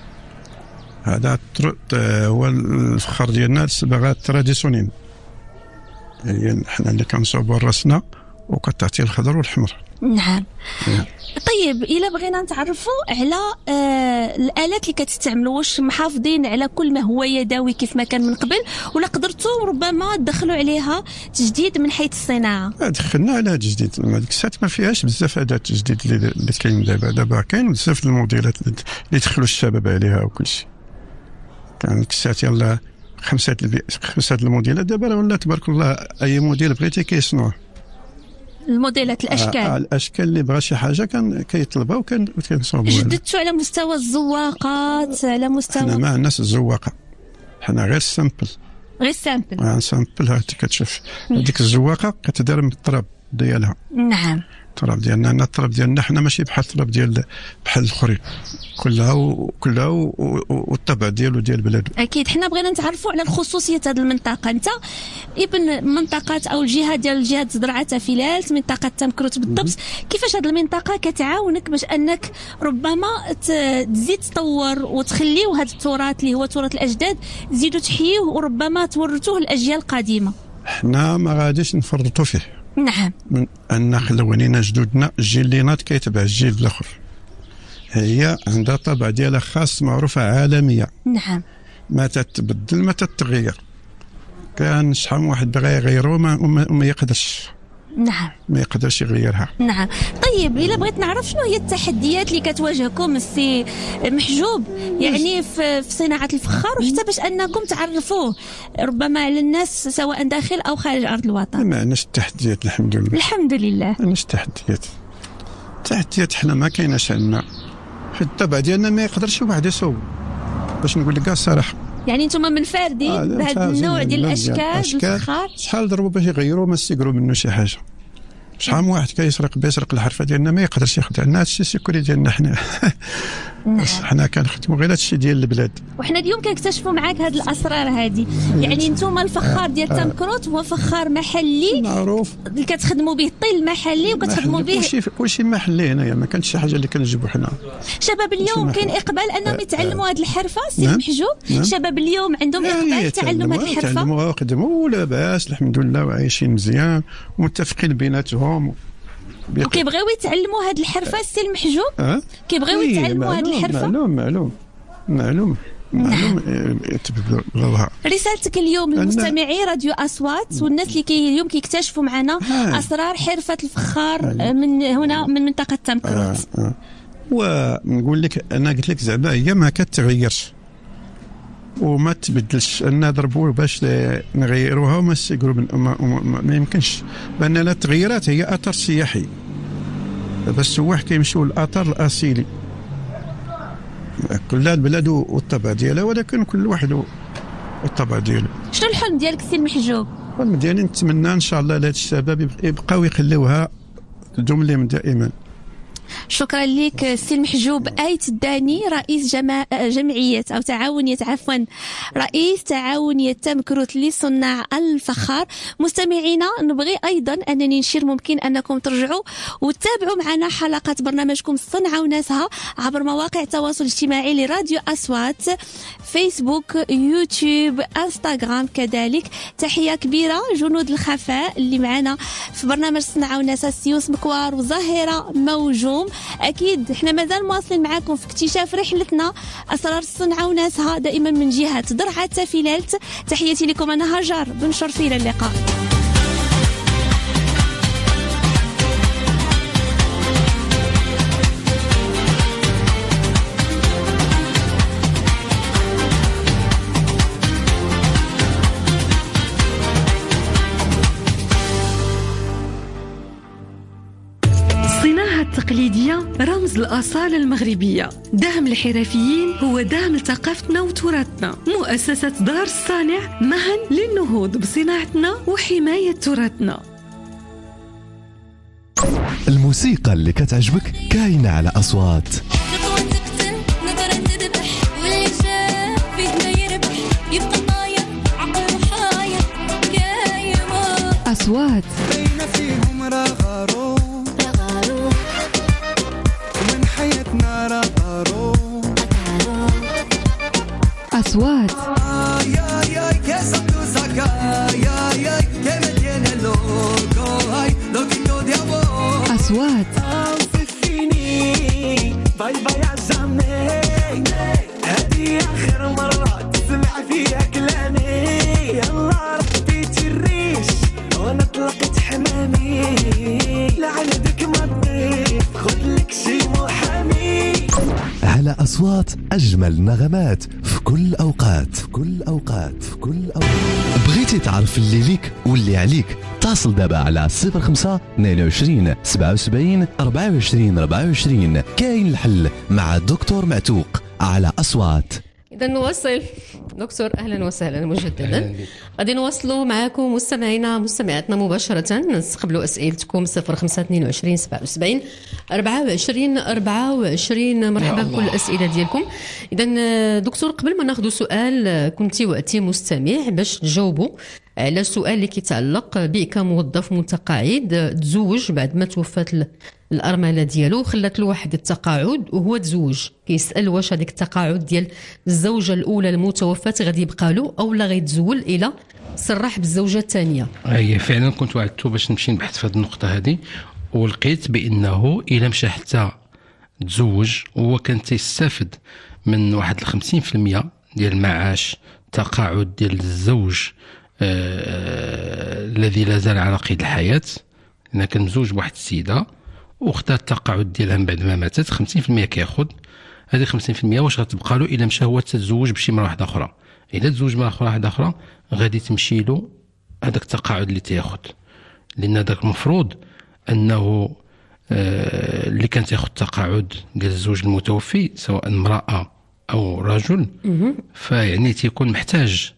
هذا هو الفخار ديالنا الصباغات التراديسيونيل، هي حنا اللي كنصوبوا راسنا وكتعطي الخضر والاحمر. نعم. طيب الا بغينا نتعرفوا على آه الالات اللي كتستعملوا، واش محافظين على كل ما هو يدوي كيف ما كان من قبل ولا قدرتوا ربما تدخلوا عليها تجديد من حيث الصناعه؟ دخلنا على تجديد. ديك الساعه ما فيهاش بزاف اداه تجديد اللي, اللي كاين دابا. دابا كاين بزاف الموديلات اللي دخلوا الشباب عليها وكل شيء. كان ديك الساعه يلاه خمسه خمسه الموديلات، دابا ولا تبارك الله اي موديل بغيتي كيصنعوه. الموديلات الاشكال آه الاشكال اللي بغى شي حاجه كان كيطلبها وكان كنصاوبوها. جددتوا على مستوى الزواقات، على مستوى حنا ما عندناش الزواقه، حنا غير السامبل. غير السامبل. اه سامبل. هانتي كتشوف هذيك الزواقه كتدار من الطراب ديالها. نعم. التراب ديالنا انا التراب ديالنا حنا ماشي بحال التراب ديال بحال الاخرين، كلها وكلها والطبع ديالو ديال بلادو. اكيد. حنا بغينا نتعرفوا على الخصوصيه هذه المنطقه. انت ابن منطقه او الجهه ديال جهه درعه فيلالت، منطقه تمكروت بالضبط. كيفاش هذه المنطقه كتعاونك باش انك ربما تزيد تطور وتخليو هذا التراث اللي هو تراث الاجداد تزيدوا تحيوه وربما تورثوه للاجيال القادمه؟ حنا ما غاديش نفرطوا فيه. نعم. من أن خلونينا جدودنا الجيل اللي ناض كيتبع الجيل الآخر. هي عندها طبع ديالها خاص معروفة عالمية. نعم. ما تتبدل ما تتغير. كان شحال من واحد بغى يغيرو وما يقدرش. نعم. ما يقدرش يغيرها. نعم. طيب إلا بغيت نعرف شنو هي التحديات اللي كتواجهكم السي محجوب يعني في صناعة الفخار وحتى باش أنكم تعرفوه ربما على الناس سواء داخل أو خارج أرض الوطن؟ ما عندناش التحديات الحمد لله. الحمد لله. ما عندناش التحديات. التحديات حنا ما كايناش عندنا. حيت الطبع ديالنا ما يقدرش واحد يصوب باش نقول لك الصراحه. يعني نتوما منفردين آه بهذا النوع ديال الاشكال الفخار. شحال ضربوا باش يغيروا ما يستيقروا منه شي حاجه. شحال من واحد كيسرق بيسرق الحرفه ديالنا ما يقدرش يخدع لنا. هادشي السيكوري ديالنا حنا. حنا كنخدموا غير هادشي ديال البلاد. وحنا اليوم كنكتشفوا معاك هاد الاسرار هادي. يعني نتوما الفخار ديال تامكروت هو فخار محلي معروف اللي كتخدموا به الطيل محلي وكتخدموا به كلشي كلشي محلي هنايا، ما كانش شي حاجه اللي كنجيبوا حنا. شباب اليوم كاين اقبال انهم يتعلموا هاد الحرفه سي محجوب. شباب اليوم عندهم اقبال يتعلموا هاد الحرفه. تعلموا وخدموا لاباس الحمد لله وعايشين مزيان ومتفقين بيناتهم وكيبغيو يتعلموا هاد الحرفه السي المحجوب. أه؟ كيبغيو يتعلموا هاد الحرفه. معلوم معلوم معلوم معلوم يتبغوها. رسالتك اليوم للمستمعي راديو اصوات والناس اللي كي اليوم كيكتشفوا معنا آه. اسرار حرفه الفخار آه. من هنا من منطقه تامكروت. آه. آه. ونقول لك انا قلت لك زعما هي ما كتغيرش وما تبدلش. ان نضربوا باش نغيروها وما يقولوا ما, ما, ما يمكنش بان لا تغيرات هي اثر سياحي. دابا السواح كيمشيو للاثار الاصيلي كل البلاد والطبع ديالها، ولكن كل واحد والطبع ديالو. شنو الحلم ديالك سي المحجوب؟ الحلم ديالي نتمنى ان شاء الله لهاد الشباب يبقاو يخليوها تدوم لهم دائما. شكرا لك سي المحجوب آيت الداني رئيس جما... جمعية أو تعاونية عفوا رئيس تعاونية تامكروت لصناع الفخار. مستمعينا نبغي أيضا أنني نشير ممكن أنكم ترجعوا وتتابعوا معنا حلقات برنامجكم الصنعة وناسها عبر مواقع التواصل الاجتماعي لراديو أصوات، فيسبوك، يوتيوب، انستغرام كذلك. تحية كبيرة جنود الخفاء اللي معنا في برنامج الصنعة وناسها سيوس مكوار وظاهرة موجوم. أكيد إحنا مازال مواصلين معاكم في اكتشاف رحلتنا أسرار الصنعة وناسها دائما من جهة درعا فيلالت. تحياتي لكم أنا هاجر بن شرفي، إلى اللقاء. التقليدية رمز الأصالة المغربية. دعم الحرفيين هو دعم لثقافتنا وتراثنا. مؤسسة دار الصانع معا للنهوض بصناعتنا وحماية تراثنا. الموسيقى اللي كتعجبك كاينة على أصوات. أصوات أصوات أصوات باي باي عزامي هذه آخر مرة تسمع فيها كلامي. يلا ربيتي الريش وانا طلقت حمامي لعندك ما تضيف خذلك شي محامي. على أصوات أجمل نغمات في كل أوقات في كل أوقات في كل أوقات. بغيتي تعرف اللي ليك واللي عليك؟ اتصل دابا على صفر خمسة اثنين وعشرين سبعة وسبعين أربعة وعشرين أربعة وعشرين. كاين الحل مع دكتور معتوق على أصوات. إذا نواصل دكتور، أهلا وسهلا مجددا. غادي نواصلوا معكم مستمعينا مستمعاتنا مباشرة. نستقبلوا أسئلتكم صفر خمسة اثنين وعشرين سبعة وسبعين أربعة وعشرين أربعة وعشرين. مرحبا بكل الأسئلة ديالكم. إذا دكتور قبل ما ناخذ سؤال كنتي وقتي مستمع باش تجاوبوا على السؤال اللي كيتعلق بك كموظف متقاعد تزوج بعد ما توفات الأرملة ديالو، خلات له واحد التقاعد وهو تزوج. كيسأل واش هذيك التقاعد ديال الزوجة الأولى المتوفاة غادي يبقى له أو لا غيتزول إلى صرح بالزوجة الثانية. أي فعلا كنت وعدته باش نمشي نبحث في هذه النقطة هذه، ولقيت بأنه إلا مشى حتى تزوج هو كان تيستافد من واحد الخمسين في المية ديال المعاش تقاعد ديال الزوج آه الذي لا زال على قيد الحياة. لأن كان مزوج بواحد السيدة واختار التقاعد ديالها من بعد ما ماتت خمسين في المية كياخذ. هذه خمسين في المية واش غتبقى له الا مشى هو تتزوج بشي مرة واحدة اخرى؟ الا تزوج مرة واحدة اخرى غادي تمشي له هذاك التقاعد اللي تياخذ، لان هذاك المفروض انه آه اللي كان تاخذ تقاعد ديال الزوج المتوفي سواء امراه او رجل فيعني تيكون محتاج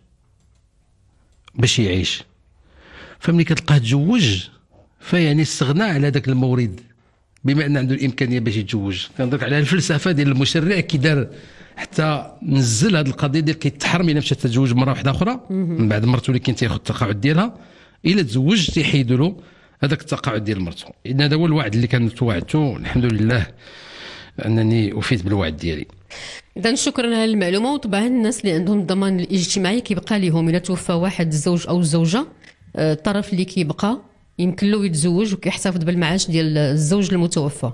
باش يعيش، فملي كتلقاه تزوج فيعني استغنى على ذاك المورد بما ان عنده الامكانيه باش يتزوج. كنهضرك على الفلسفه ديال المشرع كي دار حتى نزل هذه القضيه ديال كيتحرم الا مشات تتزوج مره واحده اخرى من بعد مرته اللي كان تياخذ التقاعد ديالها، الا تزوج تيحيدوا له هذاك التقاعد ديال مرته. اذن هذا هو الوعد اللي كنت توعدته، الحمد لله انني وفيت بالوعد ديالي. اذا شكرا على المعلومه. وطبعا الناس اللي عندهم الضمان الاجتماعي كيبقى لهم الا توفى واحد الزوج او الزوجه، الطرف اللي كيبقى يمكن له يتزوج وكيحتفظ بالمعاش ديال الزوج المتوفى.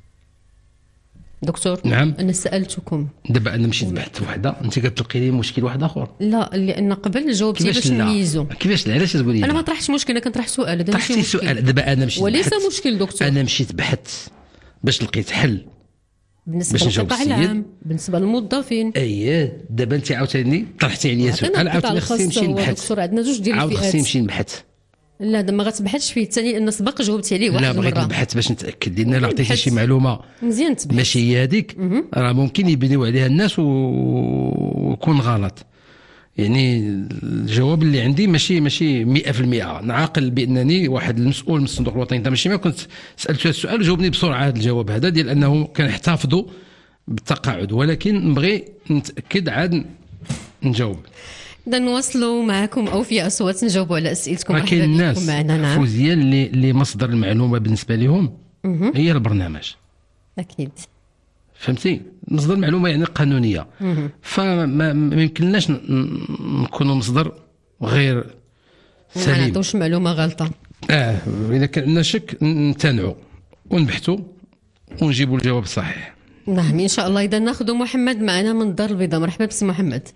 دكتور نعم انا سالتكم دابا انا مشيت بحثت وحده انت كتلقي لي مشكل واحد اخر. لا لان قبل جاوبتي باش نميزو. كيفاش علاش تقولي انا ما طرحتش مشكل، انا كنطرح سؤال. هذا ماشي سؤال. دابا انا مشيت وليس بحثت. مشكل دكتور. انا مشيت بحثت باش لقيت حل بالنسبه للقطاع العام بالنسبه للموظفين. اييه دابا انت عاوتاني طرحتي عليا سؤال عاوتاني خصني نمشي نبحث. دكتور عندنا جوج ديال الفئات. عاود خصني نمشي نبحث. لا ما غتبحثش فيه الثاني لان سبق جاوبتي عليه واحد المره. لا بغيت نبحث باش نتاكد لان الا عطيتي شي معلومه مزيان تبحث ماشي هي هذيك راه ممكن يبنيو عليها الناس ويكون غلط. يعني الجواب اللي عندي ماشي ماشي مئة في المئة. نعاقل بانني واحد المسؤول من الصندوق الوطني للتنميه الاجتماعيه كنت سالته هذا السؤال وجاوبني بسرعه هذا الجواب هذا ديال انه كنحتفظوا بالتقاعد، ولكن نبغي نتاكد عاد نجاوب. إذا نواصلوا معكم اوفياء اصوات نجاوبوا على اسئلتكم. كاين الناس نعم. فوزيه اللي اللي مصدر المعلومه بالنسبه لهم هي البرنامج. اكيد فهمتي مصدر المعلومه يعني قانونيه. فما ما يمكنناش نكونوا مصدر غير سليم. ما نعطوش معلومه غلطه. اه اذا كان عندنا شك نتنعوا ونبحثوا ونجيبوا الجواب الصحيح. نعم ان شاء الله. اذا ناخذ محمد معنا من الدار البيضاء. مرحبا بسي محمد.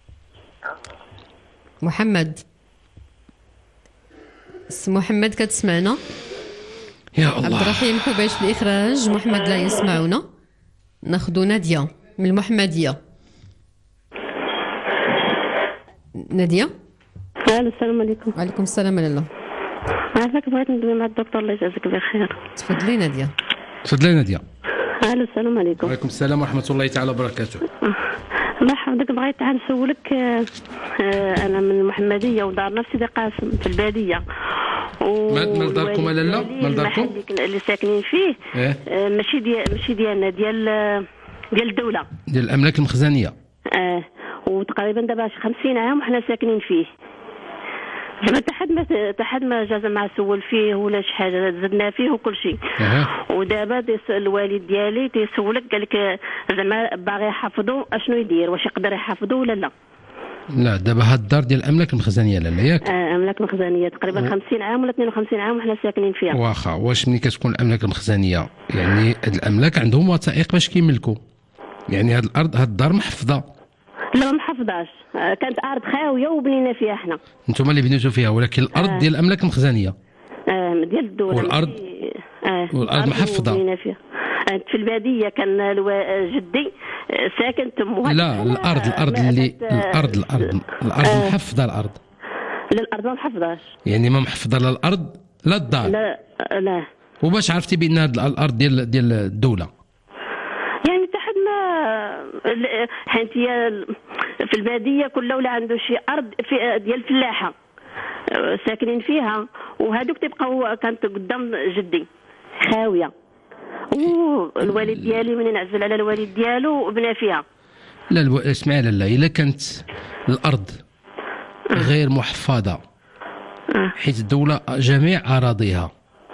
محمد بسي محمد كتسمعنا؟ يا الله. عبد الرحيم حبيش في الاخراج. محمد لا يسمعنا. ناخذ ناديه من المحمديه. ناديه. السلام عليكم. وعليكم السلام ورحمه الله. عافاك بغيت ندوي مع الدكتور الله يجازيك بخير. تفضلي ناديه. تفضلي ناديه. الو السلام عليكم. وعليكم السلام ورحمه الله تعالى وبركاته. الله يحفظك. بغيت عاد نسولك، انا من المحمديه ودارنا في سيدي قاسم في الباديه. مال داركم ولا لا؟ مال داركم اللي ساكنين فيه إيه؟ ماشي ديال ماشي ديالنا، ديال ديال الدوله، ديال الاملاك المخزنيه. اه وتقريبا دابا شي خمسين عام وحنا ساكنين فيه. زعما حتى حد ما حتى حد ما جا زعما سول فيه ولا شي حاجه، زدنا فيه وكل شيء. أه. ودابا الوالد ديالي تيسولك قال لك زعما باغي يحفظوا اشنو يدير، واش يقدر يحفظوا ولا لا؟ لا دابا هاد الدار ديال الاملاك المخزنيه لا ياك؟ اه املاك مخزنيه تقريبا و... خمسين عام ولا اثنين وخمسين عام وحنا ساكنين فيها. واخا واش ملي كتكون الاملاك المخزنيه يعني هاد الاملاك عندهم وثائق باش كيملكوا؟ يعني هاد الارض هاد الدار محفظه؟ لا ما محفظاش، كانت ارض خاويه وبنينا فيها حنا. انتم اللي بنيتوا فيها، ولكن الارض آه. ديال الاملاك المخزنيه. اه ديال الدوله. والارض اه والارض محفظه. بنينا فيها في الباديه. كان الو... جدي ساكن تم. لا الارض الارض اللي الارض الارض الارض آه. محفظه الارض. لا الارض ما محفظاش. يعني ما محفظه لا الارض لا الدار. لا لا. وباش عرفتي بان الارض ديال ديال الدوله؟ يعني حتى حد ما حيت هي في الباديه كل ولا عنده شي ارض في ديال الفلاحه ساكنين فيها، وهذوك تبقاو كانت قدام جدي خاويه. والوالد ديالي من ينعزل على الوالد ديالو بنا فيها. لا الو... اسمعي لالا، الا كانت الارض غير محفظه حيت الدوله جميع اراضيها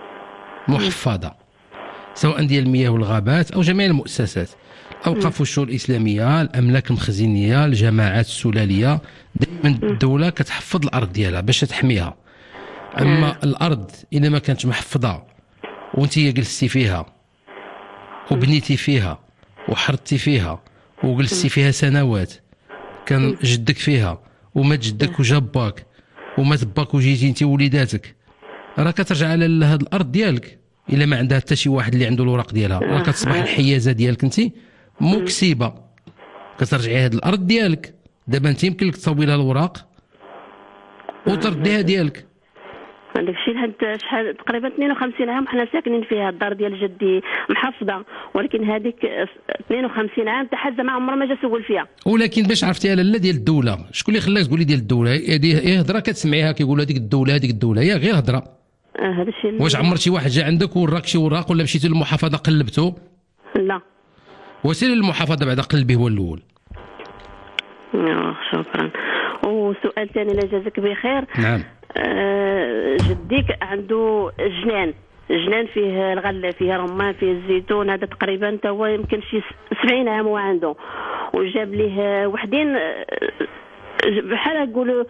محفظه سواء ديال المياه والغابات او جميع المؤسسات، اوقاف الشؤون الاسلاميه، الاملاك المخزنيه، الجماعات السلاليه، دائما الدوله كتحفظ الارض ديالها باش تحميها. اما الارض اذا ما كانت محفظه وانت جلستي فيها وبنيتي فيها وحرتي فيها وجلستي فيها سنوات، كان جدك فيها ومات جدك وجاب باك ومات باك وجيتي انت ووليداتك، راه كترجع على هذه الارض ديالك. الا ما عندها حتى شي واحد اللي عنده الوراق ديالها، راه كتصبح الحيازه ديالك انت مكسبه، كترجعي هذه الارض ديالك. دابا انت يمكن لك تصوبي لها الوراق وترديها ديالك. هذاك الشيء لحد شحال تقريبا اثنين وخمسين عام حنا ساكنين فيها. الدار ديال جدي محافظه، ولكن هذيك اثنين وخمسين عام حتى حد ما عمره ما جا سول فيها. ولكن باش عرفتيها لاله ديال الدوله، شكون اللي خلاك تقولي ديال الدوله؟ هذه هضره كتسمعيها كيقولوا هذيك الدوله هذيك الدوله، هي غير هضره. اه هذا الشيء. واش عمر شي واحد جا عندك وراك شي وراق ولا مشيتي للمحافظه قلبتو؟ لا. وسيري للمحافظه بعدا قلبي هو الاول. اه شكرا. وسؤال ثاني لا جازاك بخير. نعم. آه جديك عنده جنان جنان فيه الغله، فيه رمان، فيه الزيتون، هذا تقريبا تا هو يمكن شي سبعين عام هو عنده، وجاب ليه وحدين بحال نقولوا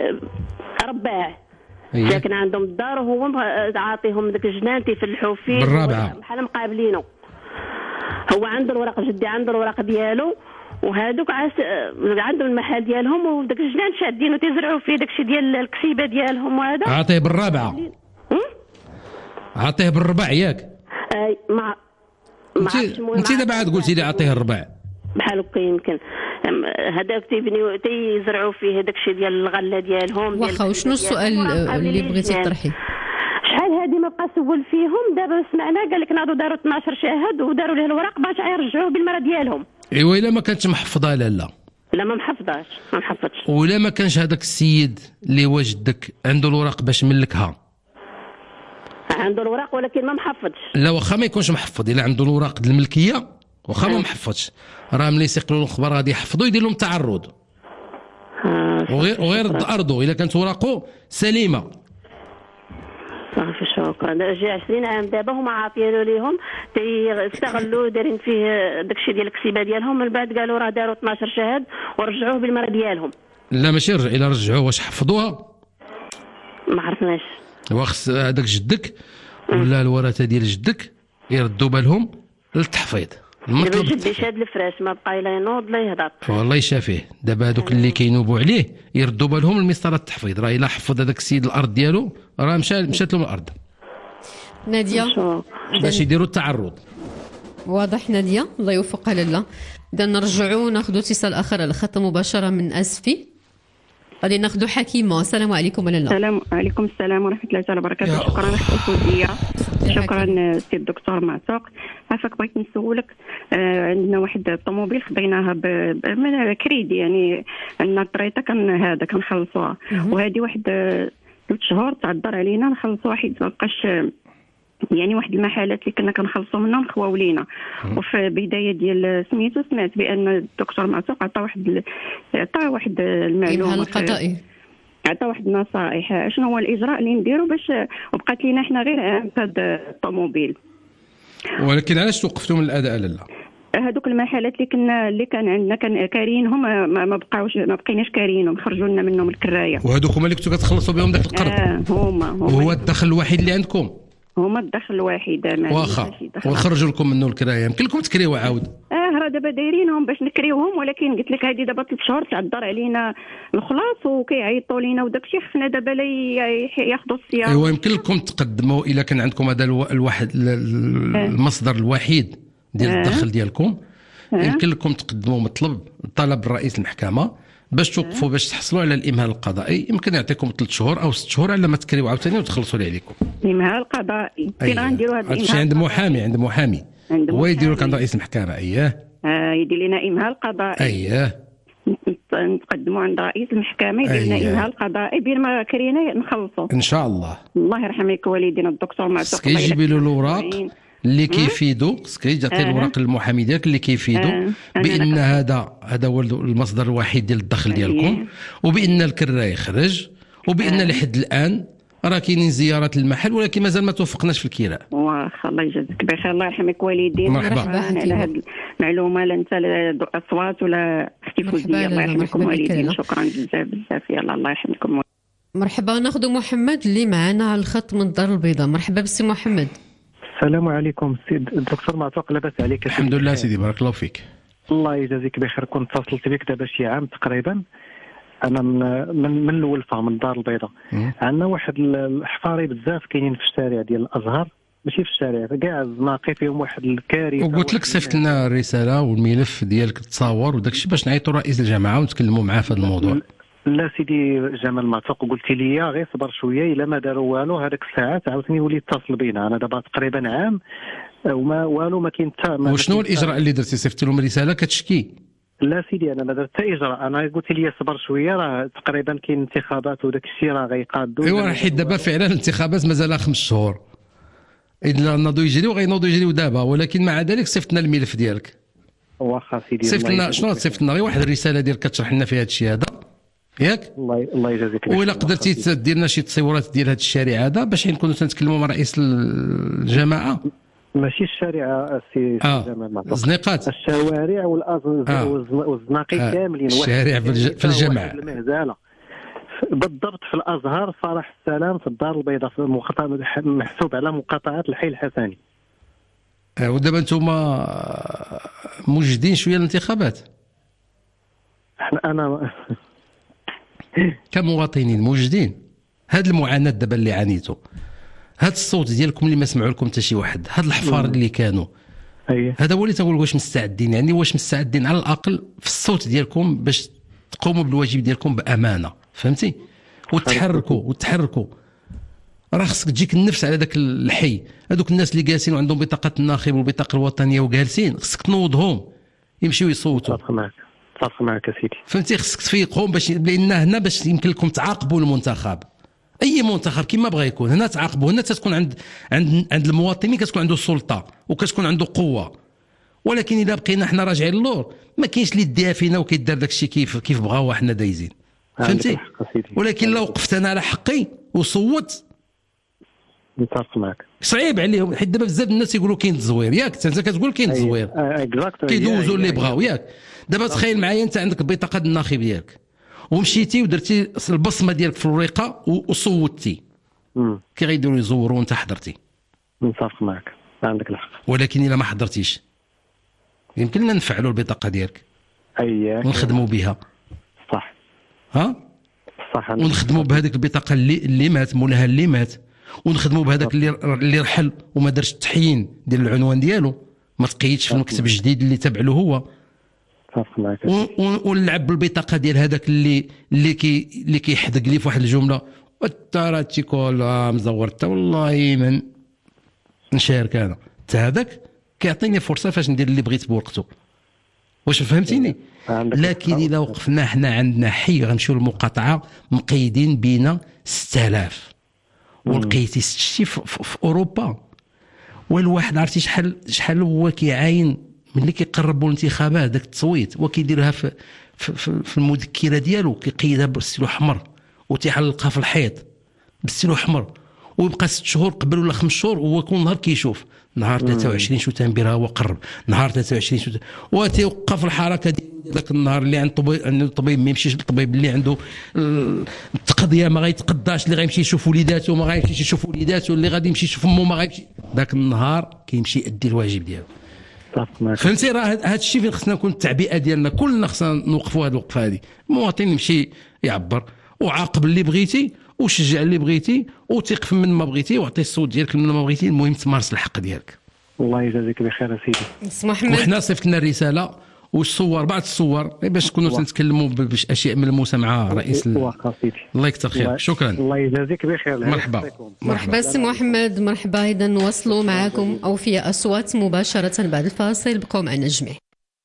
رباع ساكن عندهم الدار، وهو عاطيهم داك الجنان تيفلحوا فيه بالرابعه بحال مقابلينه. هو عنده الورق، جدي عنده الورق ديالو، وهذوك عاس عندهم المحل ديالهم، وداك الجنان شادين وتزرعوا فيه داكشي ديال الكسيبه ديالهم. وهذا عاطيه بالرابعه، عاطيه بالربع ياك؟ اي ما ما انت دابا عاد قلتي لي عاطيه الربع بحال هكا. يمكن هذاك تيبنيو تيزرعوا فيه داكشي ديال الغله ديالهم. واخا وشنو السؤال اللي بغيتي تطرحي؟ شحال هادي ما بقى سول فيهم، دابا سمعنا قال لك ناضوا داروا اثناش شاهد وداروا ليه الوراق باش يرجعوه بالمره ديالهم. ايوا الا ما كانتش محفظه لا لا لا ما محفظاش ما محفظش. ولا ما كانش هذاك السيد اللي واجدك عنده الوراق باش ملكها؟ عنده الوراق ولكن ما محفظش. لا واخا ما يكونش محفظ، الا عنده الوراق ديال الملكيه واخا ما محفظش، راه ملي يسيقلوا الاخبار غادي يحفظوا يدير لهم تعرض. آه وغير وغير ارضه الا كانت وراقه سليمه. صافي شكرا. جا عشرين عام دابا هما عاطينو ليهم تيستغلوا دايرين فيه داكشي ديال الكسيبه ديالهم، من بعد قالوا راه داروا اثناش شهاد ورجعوه بالمره ديالهم. لا ماشي رجع، الا رجعوه واش حفظوها؟ ما عرفناش. واخص هذاك جدك ولا الورثه ديال جدك يردوا بالهم للتحفيظ. المطلب جدي شاد الفراش ما بقى لا ينوض لا يهضر. والله يشافيه. دابا هذوك اللي كينوبوا عليه يردوا بالهم لمسطره التحفيظ، راه الا حفظ هذاك السيد الارض ديالو راه مشى مشات لهم الارض. ناديه باش يديروا التعرض. واضح ناديه، الله يوفقها لاله. اذا نرجعوا ناخذوا اتصال اخر على الخط مباشره من اسفي. غادي ناخذوا حكيمه. السلام عليكم لاله. السلام عليكم السلام ورحمه الله تعالى وبركاته. شكرا لك الفوزيه. شكرا سي الدكتور معتوق. عافاك بغيت نسولك، آه عندنا واحد الطوموبيل خديناها من كريدي، يعني عندنا الطريطه كان هذا كنخلصوها، وهذه واحد ثلاث شهور تعذر علينا نخلصوا واحد ما بقاش، يعني واحد المحلات اللي كنا كنخلصوا منهم خواو لينا. وفي بدايه ديال سميتو سمعت بان الدكتور معتوق عطى واحد عطى واحد المعلومه القضائي، عطى واحد النصائح شنو هو الاجراء اللي نديرو باش وبقات لينا حنا غير عام في هذا الطوموبيل. ولكن علاش توقفتوا من الاداء لالا؟ هذوك المحلات اللي كنا اللي كان عندنا كان كارينهم ما, ما بقاوش ما بقيناش كارينهم، خرجوا لنا منهم الكرايه. وهذوك هما اللي كنتوا كتخلصوا بهم داك القرض؟ اه هما هما. وهو الدخل الوحيد اللي عندكم؟ هما الدخل الوحيد. واخا وخرجوا لكم منه الكرايه، يمكن لكم تكريوا عاود؟ اه راه دابا دايرينهم باش نكريوهم، ولكن قلت لك هذه دابا ثلاث شهور تعذر علينا الخلاص وكيعيطوا لينا وداك الشيء، خفنا دابا لا ياخذوا السياره. ايوا يمكن لكم تقدموا الا كان عندكم هذا الواحد المصدر الوحيد ديال الدخل ديالكم، يمكن لكم تقدموا مطلب طلب رئيس المحكمه باش توقفوا باش تحصلوا على الامهال القضائي، يمكن يعطيكم ثلاث شهور او ست شهور على ما تكريوا عاوتاني وتخلصوا اللي عليكم. الامهال القضائي فين غنديروا هذا الامهال؟ عند محامي عند محامي هو يديروا لك عند رئيس المحكمه. اييه اه يدير لنا امهال قضائي. اييه نقدموا عند رئيس المحكمه يدير لنا أيه. امهال قضائي بين ما كرينا نخلصوا ان شاء الله. الله يرحم لك والدينا الدكتور معتوق. كيجيب له الاوراق اللي كيفيدوا، خصك تعطي الوراق للمحامي ديالك اللي كيفيدوا آه. بان هذا هذا هو المصدر الوحيد ديال الدخل ديالكم، وبان الكرا يخرج، وبان آه. لحد الان راه كاينين زيارات للمحل ولكن مازال ما توفقناش في الكراء. واخا الله يجازيك بخير. الله يرحمك والدينا. مرحبا على هذه المعلومه لا انت لا اصوات ولا اختي فوزيه. الله يرحمكم والدينا. شكرا بزاف بزاف. يلا الله يرحمكم. مرحبا. ناخذ محمد اللي معنا على الخط من الدار البيضاء. مرحبا بسي محمد. السلام عليكم السيد الدكتور معتوق. لاباس عليك؟ الحمد لله سيدي بارك الله فيك. الله يجازيك بخير. كنت اتصلت بك دابا شي عام تقريبا، انا من من من الولفه من الدار البيضاء. عندنا واحد الحفاري بزاف كاينين في الشارع ديال الازهر، ماشي في الشارع كاع الزناقي فيهم واحد الكارثه. وقلت لك صيفط لنا الرساله والملف ديالك تصاور وداك الشيء باش نعيطوا رئيس الجامعه ونتكلموا معاه في هذا الموضوع. لا سيدي جمال معتق قلتي لي غير صبر شويه الا ما داروا والو هذيك الساعات عاوتاني ولي يتصل بينا. انا دابا تقريبا عام وما والو ما كاين حتى. وشنو الاجراء اللي درتي؟ صيفط لهم رساله كتشكي؟ لا سيدي انا ما درت حتى اجراء. انا قلت لي صبر شويه راه تقريبا كاين انتخابات وداك الشيء راه غيقادوا. ايوا حيت دابا فعلا الانتخابات مازال خمس شهور اذا ناضوا يجريو غينوضوا يجريو دابا، ولكن مع ذلك صيفطنا الملف ديالك. واخا سيدي صيفط لنا شنو صيفط لنا غير واحد الرساله ديالك كتشرح لنا فيها هذا الشيء هذا ياك. الله الله يجازيك. وإلا قدرتي تدير لنا شي تصورات ديال هذا الشارع هذا باش نكونوا تنتكلموا مع رئيس الجماعه. ماشي الشارع السي آه. جمال، الزنيقات، الشوارع والزناقي آه. كاملين. الشارع في الجمع المهزله بالضبط في الازهر فرح السلام في الدار البيضاء في مقاطعه محسوب على مقاطعه الحي الحسني. آه. ودابا انتم موجدين شويه الانتخابات. احنا انا كمواطنين موجدين هاد المعاناه دابا اللي عانيتوا، هاد الصوت ديالكم اللي ما سمعوا لكم حتى شي واحد، هاد الحفار اللي كانوا اييه هذا هو اللي تنقول واش مستعدين، يعني واش مستعدين على الاقل في الصوت ديالكم باش تقوموا بالواجب ديالكم بامانه، فهمتي؟ وتحركوا وتحركوا راه خصك تجيك النفس على ذاك الحي. هذوك الناس اللي جالسين وعندهم بطاقه الناخب والبطاقه الوطنيه وجالسين خصك تنوضهم يمشيو يصوتوا. صافي معك صافي معك سيدي، فهمتي؟ خصك تفيقهم باش لان هنا باش يمكن لكم تعاقبوا المنتخب. اي منتخب كما بغى يكون هنا تعاقبوا، هنا تكون عند عند عند المواطنين كتكون عنده سلطه وكتكون عنده قوه. ولكن اذا بقينا حنا راجعين للور ما كاينش اللي يديها فينا وكيدار داك الشيء كيف كيف بغاو حنا دايزين، فهمتي؟ ولكن لو وقفت انا على حقي وصوت نتفق معك صعيب عليهم، حيت دابا بزاف الناس يقولوا كاين التزوير ياك، انت كتقول كاين التزوير كيدوزوا اللي بغاو ياك. دابا تخيل معايا انت عندك البطاقه الناخب ديالك ومشيتي ودرتي البصمه ديالك في الورقه وصوتي، كي غيديروا يزوروا وانت حضرتي. نتفق معك عندك الحق. ولكن الا ما حضرتيش يمكن لنا نفعلوا البطاقه ديالك اييه ونخدموا بها صح ها صح ونخدموا بهذيك البطاقه اللي اللي مات مولاها اللي مات، ونخدموا بهذاك اللي اللي رحل وما دارش التحيين ديال العنوان ديالو، ما تقيدش في المكتب الجديد اللي تابع له هو. صافي معك. ونلعب بالبطاقه ديال هذاك اللي اللي كي اللي كيحدق لي في واحد الجمله والتراتي كلها مزورته والله من نشارك انا حتى هذاك كيعطيني فرصه فاش ندير اللي بغيت بوقته. واش فهمتيني؟ لكن اذا وقفنا حنا عندنا حي غنمشيو للمقاطعه مقيدين بينا ستة آلاف ولقيتي شتي في, في اوروبا والواحد عرفتي شحال شحال هو كيعاين ملي كيقربوا الانتخابات داك التصويت وكيديرها في في, في, في المذكره ديالو كيقيدها بالستيلو احمر وتيعلقها في الحيط بالستيلو احمر ويبقى ست شهور قبل ولا خمس شهور وهو كل نهار كيشوف نهار ثلاثة وعشرين شو تنبيرها هو قرب نهار ثلاثة وعشرين شو وتيوقف الحركه ديال ذاك النهار اللي عند طبيب عنده طبيب ما يمشيش للطبيب اللي عنده التقضيه ما غيتقداش اللي غيمشي يشوف وليداته ما غيمشيش يشوف وليداته اللي غادي يمشي يشوف امه ما غيمشي ذاك النهار كيمشي يؤدي الواجب ديالو. فهمتي؟ راه هذا الشيء فين خصنا نكون التعبئه ديالنا كلنا خصنا نوقفوا هذه الوقفه هذه. المواطن يمشي يعبر وعاقب اللي بغيتي وشجع اللي بغيتي وثق من ما بغيتي واعطي الصوت ديالك من ما بغيتي، المهم تمارس الحق ديالك. الله يجازيك بخير سيدي. اسم محمد. وحنا صيفطنا الرساله والصور بعض الصور باش نكونوا تنتكلموا باشياء ملموسه مع رئيس واخا سيدي. الله يكثر خير. شكرا. الله يجازيك بخير. مرحبا مرحبا سي محمد. مرحبا. اذا نواصلوا معكم اوفياء اصوات مباشره بعد الفاصل. بقوا معنا الجميع.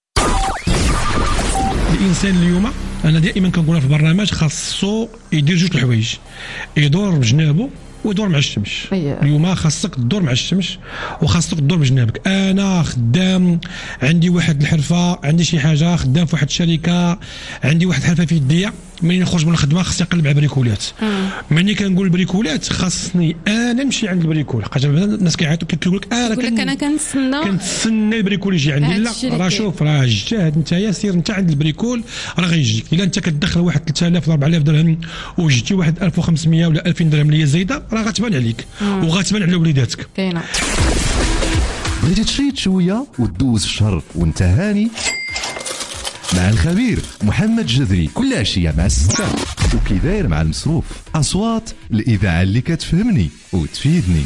الانسان اليوم انا دائما كنقولها في البرنامج خاصو يدير جوج الحوايج، يدور بجنابه ويدور مع الشمس. اليوم خاصك تدور مع الشمس وخاصك تدور بجنابك. انا خدام عندي واحد الحرفه، عندي شي حاجه خدام في واحد الشركه، عندي واحد الحرفه في يديا، ملي نخرج من الخدمه خاصني نقلب على بريكولات. ملي كنقول البريكولات خاصني انا نمشي عند البريكول. حاجه الناس كيعيطوا كيقول لك انا كيقول لك انا كنتسنى كنتسنى البريكول يجي عندي. لا راه شوف راه جاهد انت يا سير انت عند البريكول راه غيجيك. الا انت كتدخل واحد ثلاثة آلاف ولا أربعة آلاف درهم وجدتي واحد ألف وخمسمية ولا ألفين درهم اللي هي زايده راه غتبان عليك وغتبان على وليداتك. كاينه. بغيتي تشيط شويه وتدوز في الشهر وانت هاني مع الخبير محمد جذري كل عشيه مع الستة وكي داير مع المصروف. اصوات الاذاعه اللي كتفهمني وتفيدني.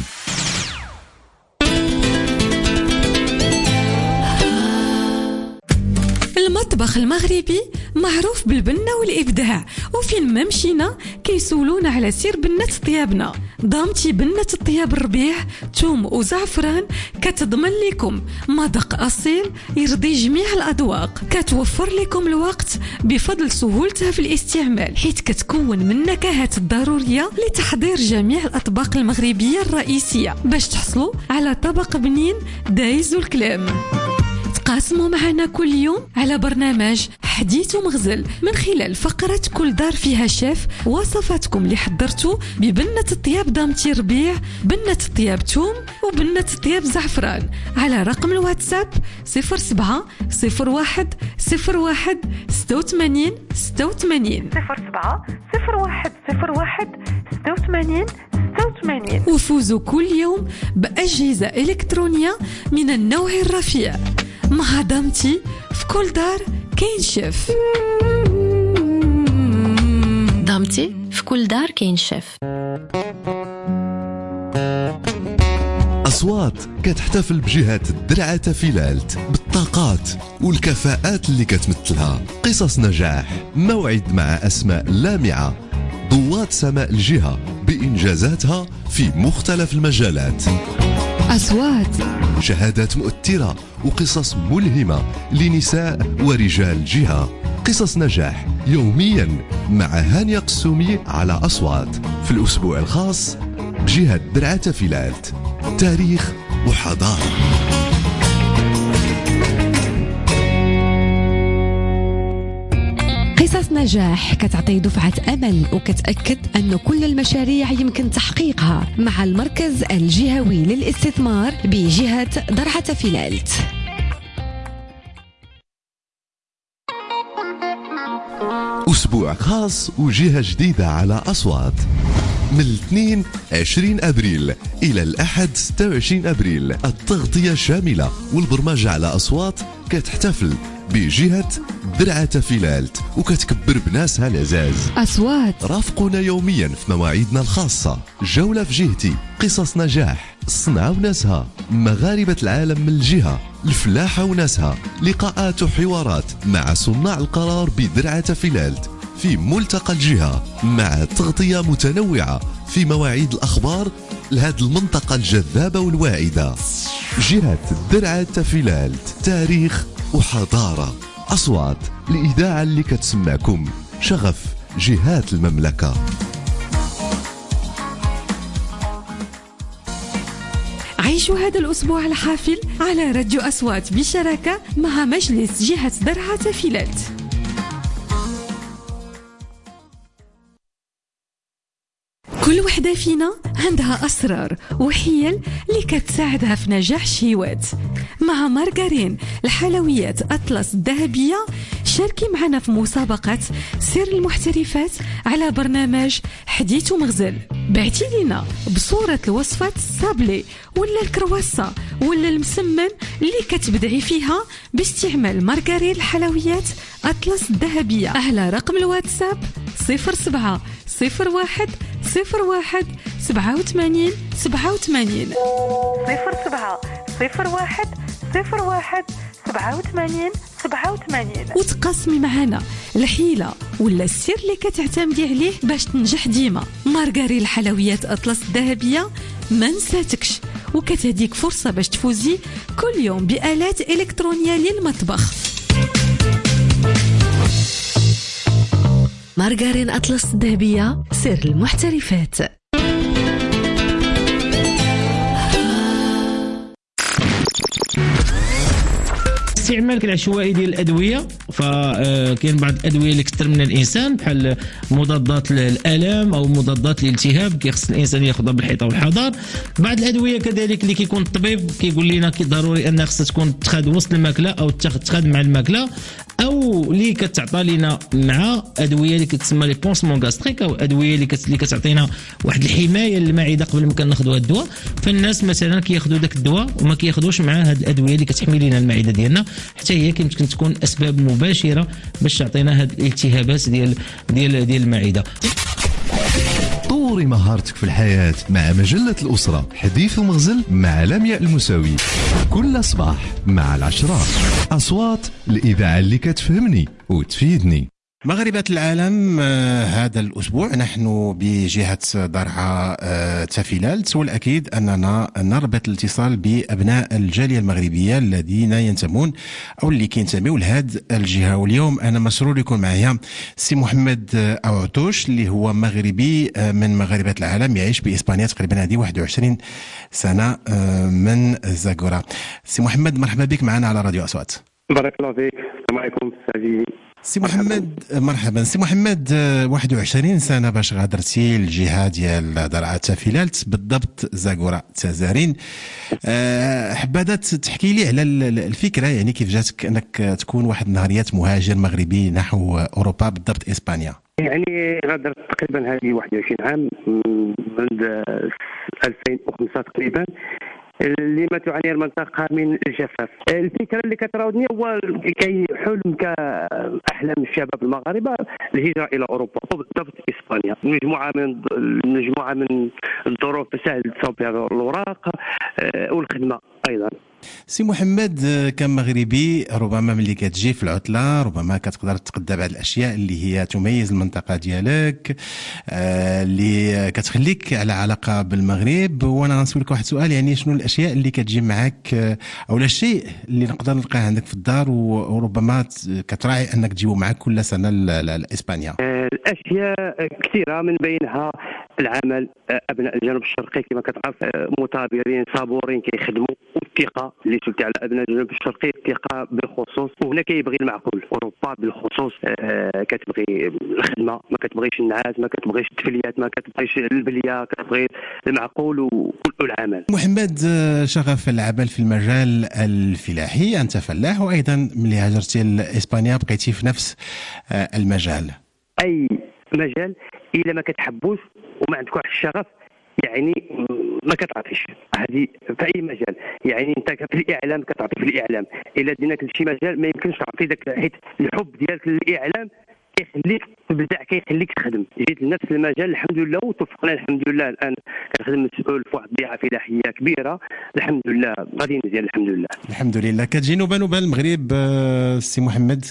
المطبخ المغربي معروف بالبنة والإبداع، وفين ما مشينا كيسولونا على سير بنة طيابنا. ضامتي بنة الطياب الربيع توم وزعفران كتضمن لكم مذاق أصيل يرضي جميع الأذواق، كتوفر لكم الوقت بفضل سهولتها في الاستعمال، حيث كتكون من النكهات الضرورية لتحضير جميع الأطباق المغربية الرئيسية باش تحصلوا على طبق بنين دايز الكلام. تقاسموا معنا كل يوم على برنامج حديث ومغزل من خلال فقرة كل دار فيها شيف وصفاتكم اللي حضرتوا ببنة الطياب ضامتي ربيع، بنة الطياب توم، وبنة الطياب زعفران على رقم الواتساب صفر سبعة صفر واحد صفر واحد ستة وثمانين ستة وثمانين صفر سبعة صفر واحد صفر واحد ستة وثمانين ستة وثمانين. وفوزوا كل يوم بأجهزة إلكترونية من النوع الرفيع. مع ضامتي في كل دار كاين شيف. ضامتي في كل دار كاين شيف. أصوات كتحتفل بجهة الدرعة تافيلالت بالطاقات والكفاءات اللي كتمثلها. قصص نجاح، موعد مع أسماء لامعة، ضوات سماء الجهة بإنجازاتها في مختلف المجالات. أصوات، شهادات مؤثرة وقصص ملهمة لنساء ورجال الجهة. قصص نجاح يوميا مع هانية قسومي على أصوات في الأسبوع الخاص بجهة درعة تافيلالت، تاريخ وحضارة. قصص نجاح كتعطي دفعة أمل وكتأكد أن كل المشاريع يمكن تحقيقها مع المركز الجهوي للاستثمار بجهة درعة تافيلالت. أسبوع خاص وجهة جديدة على أصوات من الاثنين عشرين أبريل إلى الأحد ستة وعشرين أبريل. التغطية شاملة والبرمجة على أصوات كتحتفل بجهة درعة تافيلالت وكتكبر بناسها العزاز. أصوات، رافقونا يوميا في مواعيدنا الخاصة. جولة في جهتي، قصص نجاح، الصنعة وناسها، مغاربة العالم من الجهة، الفلاحة وناسها، لقاءات وحوارات مع صناع القرار بدرعة تافيلالت في ملتقى الجهة، مع تغطية متنوعة في مواعيد الأخبار لهذه المنطقة الجذابة والواعدة. جهة درعة تافيلالت، تاريخ وحضارة. أصوات، الإذاعة اللي كتسمعكم، شغف جهات المملكة. عيشوا هذا الأسبوع الحافل على راديو أصوات بشراكة مع مجلس جهة درعة تافيلالت. كل وحدة فينا عندها أسرار وحيل اللي كتساعدها في نجاح الشهوات. مع مارغارين الحلويات أطلس الذهبية شاركي معنا في مسابقة سر المحترفات على برنامج حديث ومغزل. بعتي لنا بصورة الوصفات الصابلي ولا الكرواسة ولا المسمن اللي كتبدعي فيها باستعمال مارغارين الحلويات أطلس الذهبية على رقم الواتساب صفر سبعة صفر واحد صفر واحد سبعة وثمانين سبعة وثمانين صفر سبعة صفر واحد صفر واحد سبعة وثمانين سبعة وثمانين. وتقاسمي معنا الحيلة ولا السر اللي كتعتمدي عليه باش تنجح ديما. مارغارين الحلويات أطلس الذهبية ما نساتكش، وكتهديك فرصة باش تفوزي كل يوم بآلات إلكترونية للمطبخ. مارغارين أطلس الذهبية، سر المحترفات. استعمالك العشوائي ديال الادويه، فكاين بعض الادويه اللي كثر من الانسان بحال مضادات الالام او مضادات الالتهاب كيخص الانسان ياخذها بالحيطه والحذر. بعض الادويه كذلك اللي كيكون الطبيب كيقول لنا كي ضروري انها خصها تكون تخاد وسط الماكله او تخاد مع الماكله، او اللي كتعطى لنا مع ادويه اللي كتسمى لي بونسمون غاستريك، او ادويه اللي اللي كتعطينا واحد الحمايه للمعده قبل ما كناخذوا الدواء. فالناس مثلا كياخذوا داك الدواء وما كياخذوش مع هاد الادويه اللي كتحمي لنا المعده ديالنا، حتى هي يمكن تكون اسباب مباشره باش تعطينا هاد الالتهابات ديال ديال ديال المعده. طول طوري مهارتك في الحياة مع مجلة الأسرة، حديث ومغزل مع لمياء المساوي، كل صباح مع العشرة. أصوات الإذاعة اللي كتفهمني وتفيدني. مغاربة العالم، آه هذا الأسبوع نحن بجهة درعا آه تافيلالت، والأكيد أننا نربط الاتصال بأبناء الجالية المغربية الذين ينتمون أو اللي كينتميوا لهذه الجهة. واليوم أنا مسرور يكون معايا سي محمد أعطوش اللي هو مغربي آه من مغاربة العالم، يعيش بإسبانيا تقريبا هذه واحد وعشرين سنة آه من زاغورا. سي محمد، مرحبا بك معنا على راديو أصوات. بارك الله فيك. السلام عليكم سيدي. سي محمد، مرحبا سي محمد. واحد وعشرين سنة باش غادرتي الجهة ديال درعا تافيلالت، بالضبط زاغورا تازارين. أه حبادات تحكي لي على الفكرة، يعني كيف جاتك انك تكون واحد النهاريات مهاجر مغربي نحو اوروبا، بالضبط اسبانيا؟ يعني غادرت تقريبا هذه واحد وعشرين عام منذ ألفين وخمسة تقريبا، لما تعاني المنطقة من الجفاف. الفكرة اللي كتراودني هو كي حلم كأحلام الشباب المغاربة الهجرة إلى أوروبا، وبالضبط إسبانيا. مجموعة من مجموعة من الظروف سهل تصوبها الأوراق والخدمة أيضا. سي محمد، كمغربي ربما ملي كتجي في العطله ربما كتقدر تقدى بعض الاشياء اللي هي تميز المنطقه ديالك، اللي كتخليك على علاقه بالمغرب. وانا غنسولك واحد السؤال، يعني شنو الاشياء اللي كتجي معك او الشيء اللي نقدر نلقاه عندك في الدار وربما كتراعي انك تجيبو معك كل سنه لاسبانيا؟ الاشياء كثيره، من بينها العمل. ابناء الجنوب الشرقي كما كتعرف مثابرين صابورين كيخدموا، والثقه اللي سلتي على ابناء الجنوب الشرقي، الثقه بالخصوص. وهنا كيبغي المعقول. اوروبا بالخصوص آه كتبغي الخدمه، ما كتبغيش النعاس، ما كتبغيش التفليات، ما كتبغيش البليه، كتبغي المعقول والعمل. محمد، شغف العمل في المجال الفلاحي، انت فلاح، وايضا ملي هاجرتي لاسبانيا بقيتي في نفس آه المجال. اي مجال الا ما كتحبوش وما عندك واحد الشغف يعني ما كتعطيش. هذه في اي مجال، يعني انت في الاعلام كتعطي في الاعلام، الا دينا كل شي مجال ما يمكنش تعطي داك، حيت الحب ديالك للاعلام كيخليك تبدع، كيخليك تخدم. جيت لنفس المجال الحمد لله وتوفقنا الحمد لله. الان كنخدم مسؤول في واحد البيعه فلاحيه كبيره الحمد لله، غادي مزيان الحمد لله. الحمد لله. كتجي نوبه نوبه المغرب سي محمد؟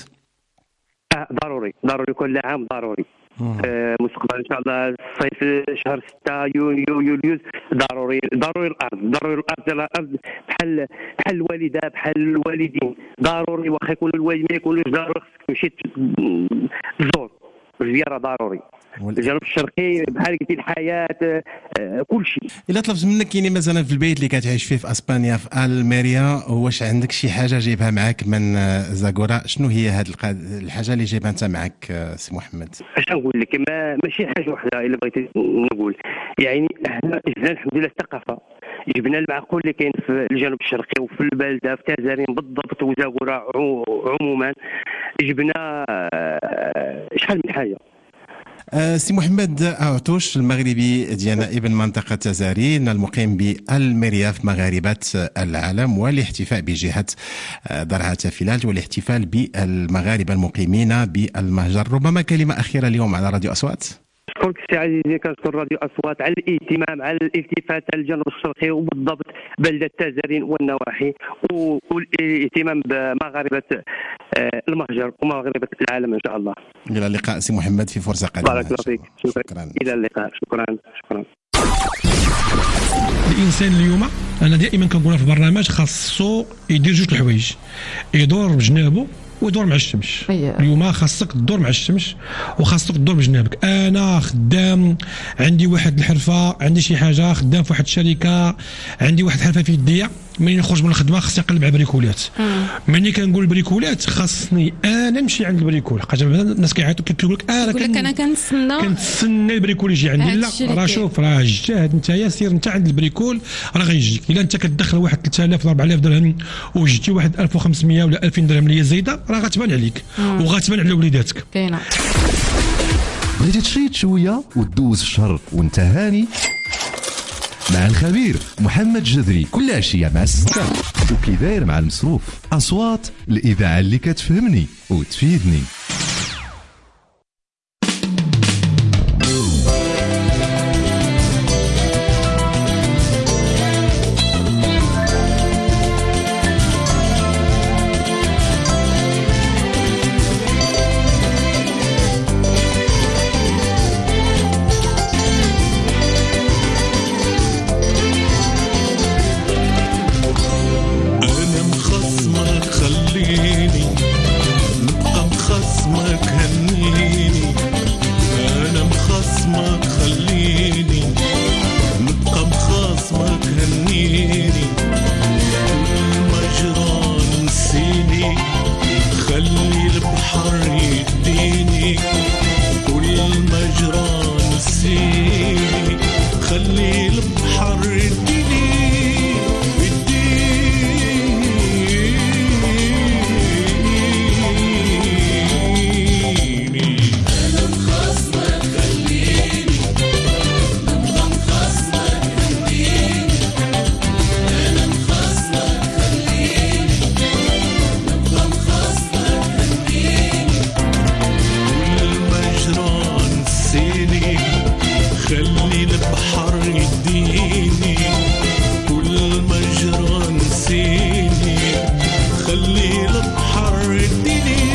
آه ضروري ضروري كل عام ضروري. آه مستقبلا ان شاء الله الصيف شهر ستة يونيو يوليوز ضروري ضروري الارض ضروري الارض الارض بحال بحال الوالده بحال الوالدين ضروري، واخا يكونوا الوالدين ما يكونوش ضروري خصك تمشي تزور زياره ضروري. الجنوب الشرقي بحال قلتي الحياه آه كل شيء. الا طلبت منك يعني مثلا في البيت اللي كتعيش فيه في اسبانيا في الميريا، واش عندك شي حاجه جايبها معك من زاغورا؟ شنو هي هذه الحاجه اللي جايبها انت معك سي محمد؟ اش نقول لك، ما ماشي حاجه واحده الا بغيت نقول، يعني حنا جبنا الحمد لله الثقافه، جبنا المعقول اللي كاين في الجنوب الشرقي وفي البلده في تازارين بالضبط وزاغورا عموما، جبنا شحال من حاجه. أه سي محمد أعطوش، المغربي ديالنا ابن منطقة تازارين، المقيم بالميريا في مغاربة العالم، والاحتفاء بجهة درعا تافيلالت والاحتفال بالمغاربة المقيمين بالمهجر. ربما كلمة أخيرة اليوم على راديو أصوات. شكرك سي عزيزي، كنشكر راديو أصوات على الاهتمام على الالتفات الجنوب الشرقي وبالضبط بلدة تازارين والنواحي، والاهتمام بمغاربة المهجر ومغاربة العالم إن شاء الله. إلى اللقاء سي محمد في فرصة قادمة. بارك الله فيك. شكرا. شكرا. إلى اللقاء. شكرا شكرا. الانسان اليوم انا دائما كنقولها في البرنامج، خاصو يدير جوج الحوايج، يدور بجنابه ويدور مع الشمس. أيه. اليوم خاصك تدور مع الشمس وخاصك تدور بجنابك. انا خدام، عندي واحد الحرفه، عندي شي حاجه، خدام في واحد الشركه، عندي واحد الحرفه في يديا، ملي نخرج من الخدمه خاصني نقلب على بريكولات. ملي كنقول بريكولات خاصني انا نمشي عند البريكول. حاجه الناس كيعيطوا كيقول لك انا كن... انا كنتسنى كنتسنى البريكول يجي عندي. لا راه شوف، راه جاهد نتايا، سير انت عند البريكول راه غيجيك. الا انت كتدخل واحد ثلاثة آلاف ولا أربعة آلاف درهم وجدتي واحد ألف وخمسمية ولا ألفين درهم اللي هي زايده، راه غتبان عليك وغتبان على وليداتك. كاينه. بغيتي تشيط شويه وتدوز الشهر وانت هاني مع الخبير محمد جذري كل عشيه مع الستة، وكي داير مع المصروف. اصوات الاذاعه اللي كتفهمني وتفيدني. البحر اديني خلي البحر يديني كل مجرى نسيني خلي البحر يديني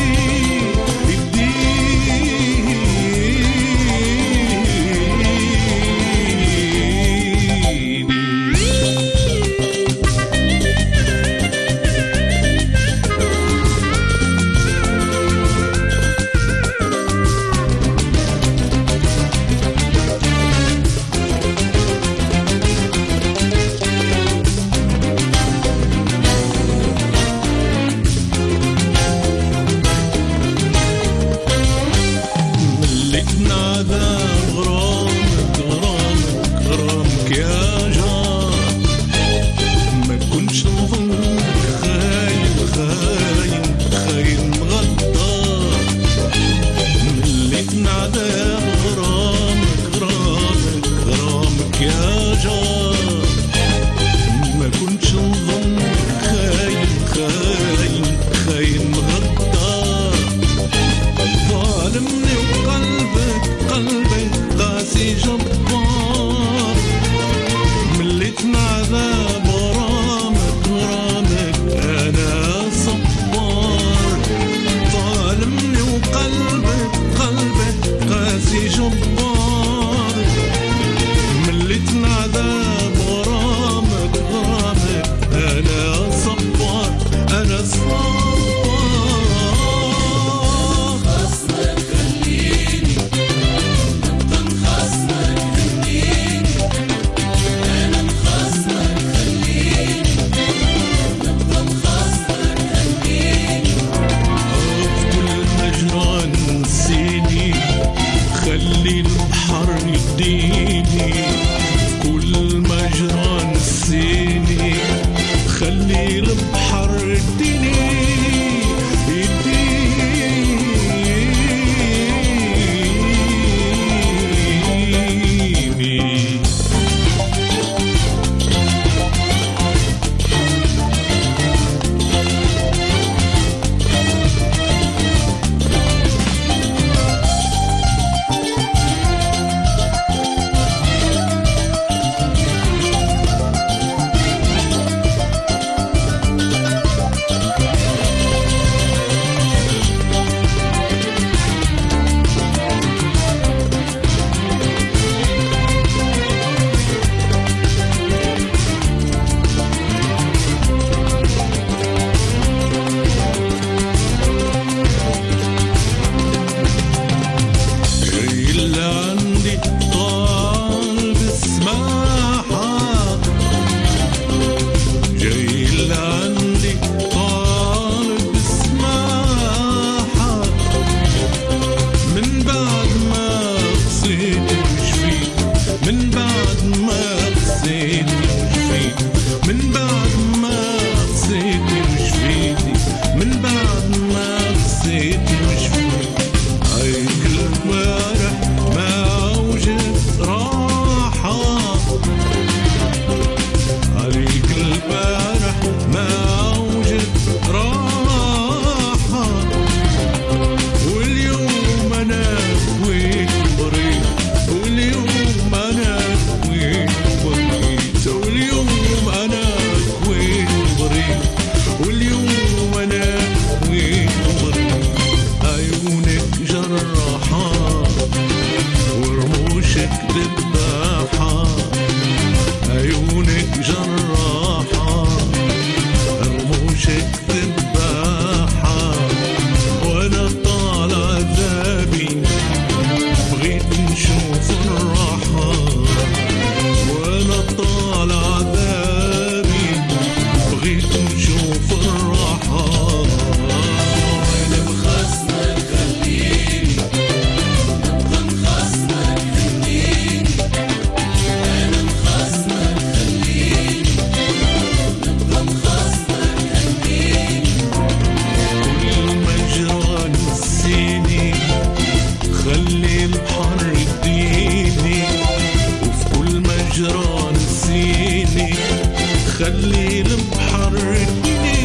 خلي البحر يديني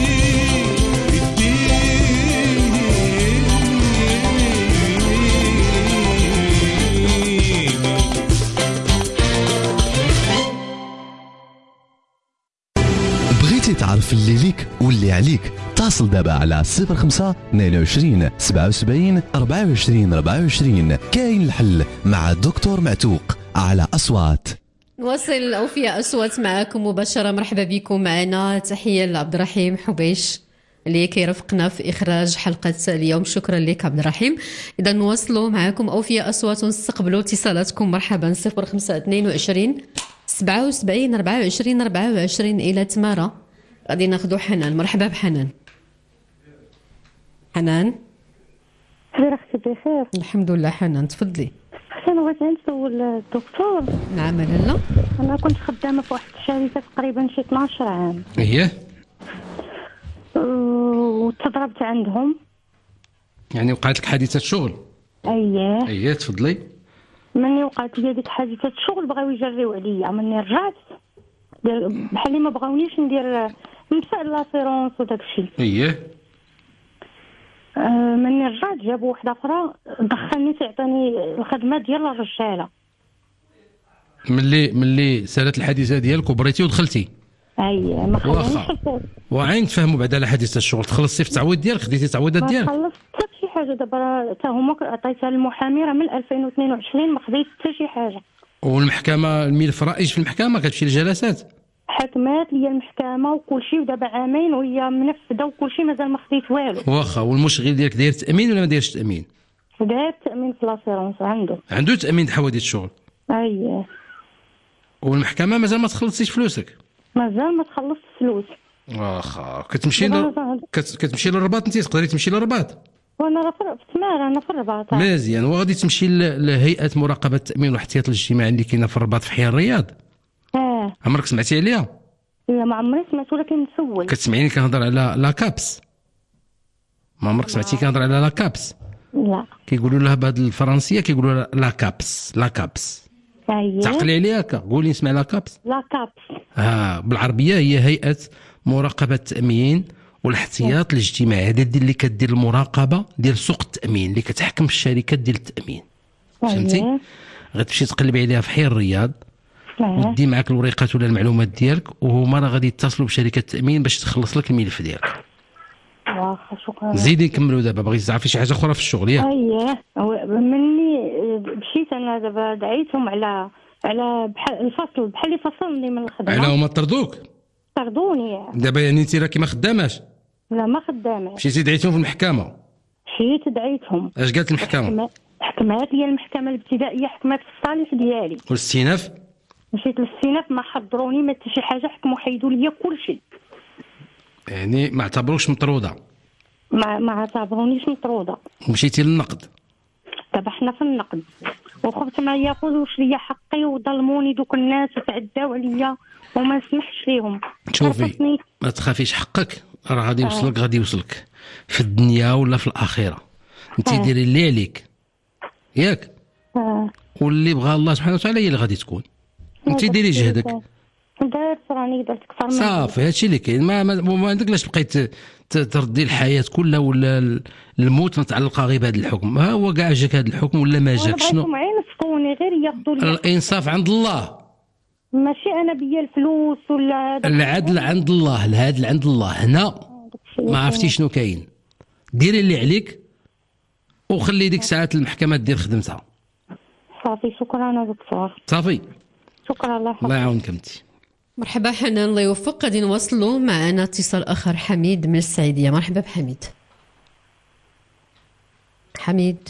بغيتي تعرف اللي ليك واللي عليك؟ اتصل دابا على صفر خمسة اثنين وعشرين سبعة وسبعين أربعة وعشرين أربعة وعشرين. كاين الحل مع الدكتور معتوق على أصوات. نواصل الأوفياء أصوات معكم مباشرة. مرحبا بكم معنا. تحية لعبد الرحيم حبيش اللي كيرافقنا في إخراج حلقة اليوم. شكرا لك عبد الرحيم. إذا نواصلوا معكم أوفياء أصوات ونستقبلوا اتصالاتكم. مرحبا. صفر خمسة اثنين وعشرين سبعة وسبعين أربعة وعشرين أربعة وعشرين إلى تمارة. غادي ناخذوا حنان. مرحبا بحنان. حنان خير اختي بخير الحمد لله. حنان تفضلي. انا بغيت نسول الدكتور. نعم لاله. انا كنت خدامه في واحد الشركه تقريبا شي اثناش عام. اييه. وتضربت عندهم. يعني وقعت لك حادثه شغل؟ اييه. اييه تفضلي. مني وقعت لي ديك حادثه الشغل بغاو يجريو عليا. مني رجعت بحال اللي ما بغاونيش ندير نمسح لاسيرونس وداك الشيء. اييه. آه مني رجعت جابوا وحده اخرى دخلني تعطيني الخدمه ديال الرجاله. ملي ملي سالت الحادثه ديالك وبريتي ودخلتي. اييه ما خلانيش. وعين تفهموا بعد على حادثه الشغل تخلصتي في التعويض ديالك؟ خديتي التعويضات ديالك؟ ما خلصت حتى شي حاجه. دابا حتى هما عطيتها للمحامي راه من ألفين واثنين وعشرين ما خديت حتى شي حاجه. والمحكمه الملف رائج في المحكمه كتمشي للجلسات؟ حكمات لي المحكمه وكل شيء ودابا عامين وهي منفذه وكل شيء مازال ما خديت والو. واخا. والمشغل ديالك داير تامين ولا ما دايرش تامين؟ داير تامين في لاسيرونس. عنده عنده تامين حوادث الشغل. اييه. والمحكمه مازال ما تخلصتيش فلوسك؟ مازال ما تخلصت فلوس. واخا. كتمشي ل... كت... كتمشي للرباط. انت تقدري تمشي للرباط؟ وانا راه في تمار. انا في الرباط. مزيان. وغادي تمشي ل... لهيئه مراقبه التامين والاحتياط الاجتماعي اللي كاينه في الرباط في حي الرياض. اه. عمرك سمعتي عليها؟ لا ما عمري سمعت ولكن نسول. كتسمعيني كنهضر على لا كابس؟ ما عمرك سمعتي كنهضر على لا كابس؟ لا. كيقولوا لها بهذه الفرنسيه كيقولوا لا كابس. لا كابس. اييه. تعقلي عليها هكا. قولي نسمع لا كابس. لا كابس. اه بالعربيه هي هيئه مراقبه التامين والاحتياط الاجتماعي. هذه اللي كدير المراقبه ديال سوق التامين اللي كتحكم في الشركات ديال التامين. فهمتي؟ غتمشي تقلبي عليها في حي الرياض ودي معك الوريقات ولا المعلومات ديالك وهما راه غادي يتصلوا بشركه التامين باش تخلص لك الملف ديالك. واخا شكرا. زيدي نكملوا دابا. بغيتي تعرفي شي حاجه اخرى في الشغل ياك؟ اييه. مني مشيت انا دابا دعيتهم على على بحال الفصل بحال اللي فصلني من الخدمه. على هما طردوك؟ طردوني. دابا يعني انت راكي ما خداماش؟ لا ما خدامه. مشيتي دعيتهم في المحكمه؟ مشيت دعيتهم. اش قالت المحكمه؟ حكمات لي المحكمه الابتدائيه حكمات في الصالح ديالي. والاستئناف؟ مشيت للاستئناف ما حضروني ما حتى شي حاجه. حكموا حيدوا لي كل شيء. يعني ما اعتبروش مطروده؟ ما ما اعتبرونيش مطروده. ومشيتي للنقد؟ دابا حنا في النقد وخفت ما ياخذوش ليا حقي وظلموني دوك الناس وتعداو عليا وما نسمحش ليهم. شوفي ما تخافيش. حقك راه غادي يوصلك. غادي يوصلك في الدنيا ولا في الاخره. انت آه. ديري اللي عليك ياك. آه. واللي بغى الله سبحانه وتعالى هي اللي غادي تكون. انت ديري جهدك. داير راني درت اكثر من صافي. هادشي اللي كاين. ما ما, ما عندك لاش بقيت تردي الحياه كلها ولا الموت متعلقه غير بهذا الحكم. ها هو كاع جاك هذا الحكم ولا ما جاك شنو؟ بغيتهم ينصفوني غير ياخذوا لي. الانصاف عند الله. ماشي انا بيا الفلوس ولا. العدل عند الله. العدل عند الله. هنا ما عرفتي شنو كاين. ديري اللي عليك وخلي ديك ساعات المحكمه دير خدمتها. صافي شكرا يا دكتور. صافي شكرا. الله يحفظك. الله يعاونك انتي. مرحبا حنان. الله يوفق. غادي نواصلوا معنا اتصال اخر. حميد من السعيديه. مرحبا بحميد. حميد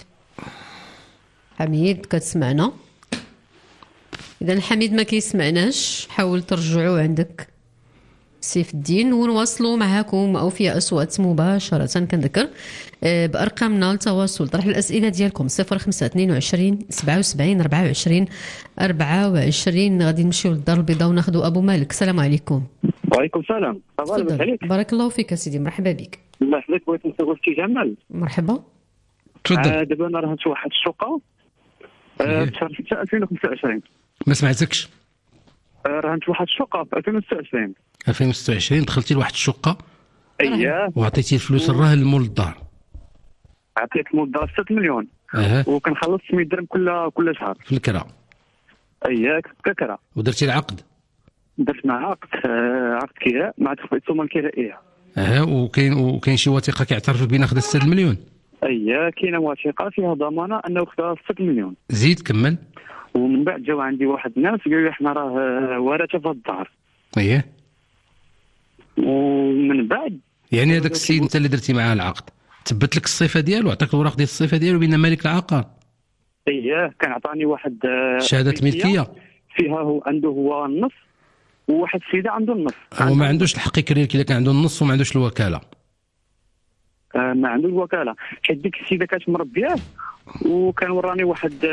حميد كتسمعنا؟ اذا حميد ما كيسمعناش حاول ترجعوا عندك سيف الدين ونواصلوا معكم اوفياء اصوات مباشره. كنذكر بارقامنا للتواصل طرح الاسئله ديالكم صفر خمسة اثنين وعشرين سبعة وسبعين أربعة وعشرين أربعة وعشرين. غادي نمشيو للدار البيضاء وناخذوا ابو مالك. السلام عليكم. وعليكم السلام. بارك الله فيك يا سيدي. مرحبا بك. الله يحفظك. بغيت نسول في جمال. مرحبا. تفضل. دابا انا راه واحد الشقه في شهر ستة ألفين وخمسة وعشرين. ما سمعتكش. رهنت واحد الشقه في ألفين وستة وعشرين ألفين وستة وعشرين دخلتي لواحد الشقه اييه وعطيتي الفلوس الرهن لمول الدار. عطيت مول الدار ستة مليون أه. وكنخلص مية درهم كل كل شهر في الكرا. اييه ككرا. ودرتي العقد؟ درت معها عقد عقد كراء مع تخفيض الثمن الكرائيه. اه وكاين وكاين شي وثيقه كيعترف بان خدا ستة المليون؟ اييه كاينه وثيقه فيها ضمانه انه خدا ستة مليون. زيد كمل. ومن بعد جاو عندي واحد الناس قالوا لي احنا راه ورثه في الدار. اييه. ومن بعد يعني هذاك السيد انت اللي درتي معاه العقد ثبت لك الصفه ديالو وعطاك الوراق ديال الصفه ديالو بان مالك العقار؟ اييه كان عطاني واحد شهاده ملكيه فيها هو عنده هو النص وواحد السيده عنده النص. هو ما عندوش الحق يكري لك الا كان عنده النص وما عندوش الوكاله. آه ما عنده الوكاله حيت ديك السيده كانت مربياه وكان وراني واحد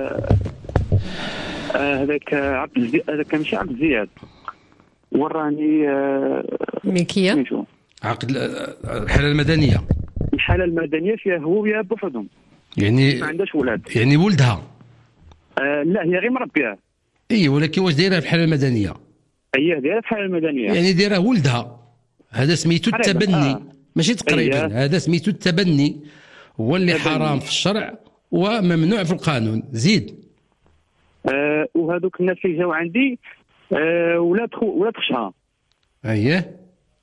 هذاك آه عبد الزياد هذاك ماشي عبد الزياد وراني آه ملكيه عقد الحاله المدنيه. الحاله المدنيه فيها هو ويا بوحدهم يعني ما عندهاش ولاد. يعني ولدها؟ آه لا هي غير مربياه. اي ولكن واش دايرها في الحاله المدنيه؟ اييه دايرها في الحاله المدنيه يعني دايرها ولدها. هذا سميتو التبني آه. ماشي تقريبا. أيه. هذا سميتو التبني هو اللي تبني. حرام في الشرع وممنوع في القانون. زيد. آه وهذوك الناس اللي جاوا عندي آه ولاد خو ولاد خشها. اييه.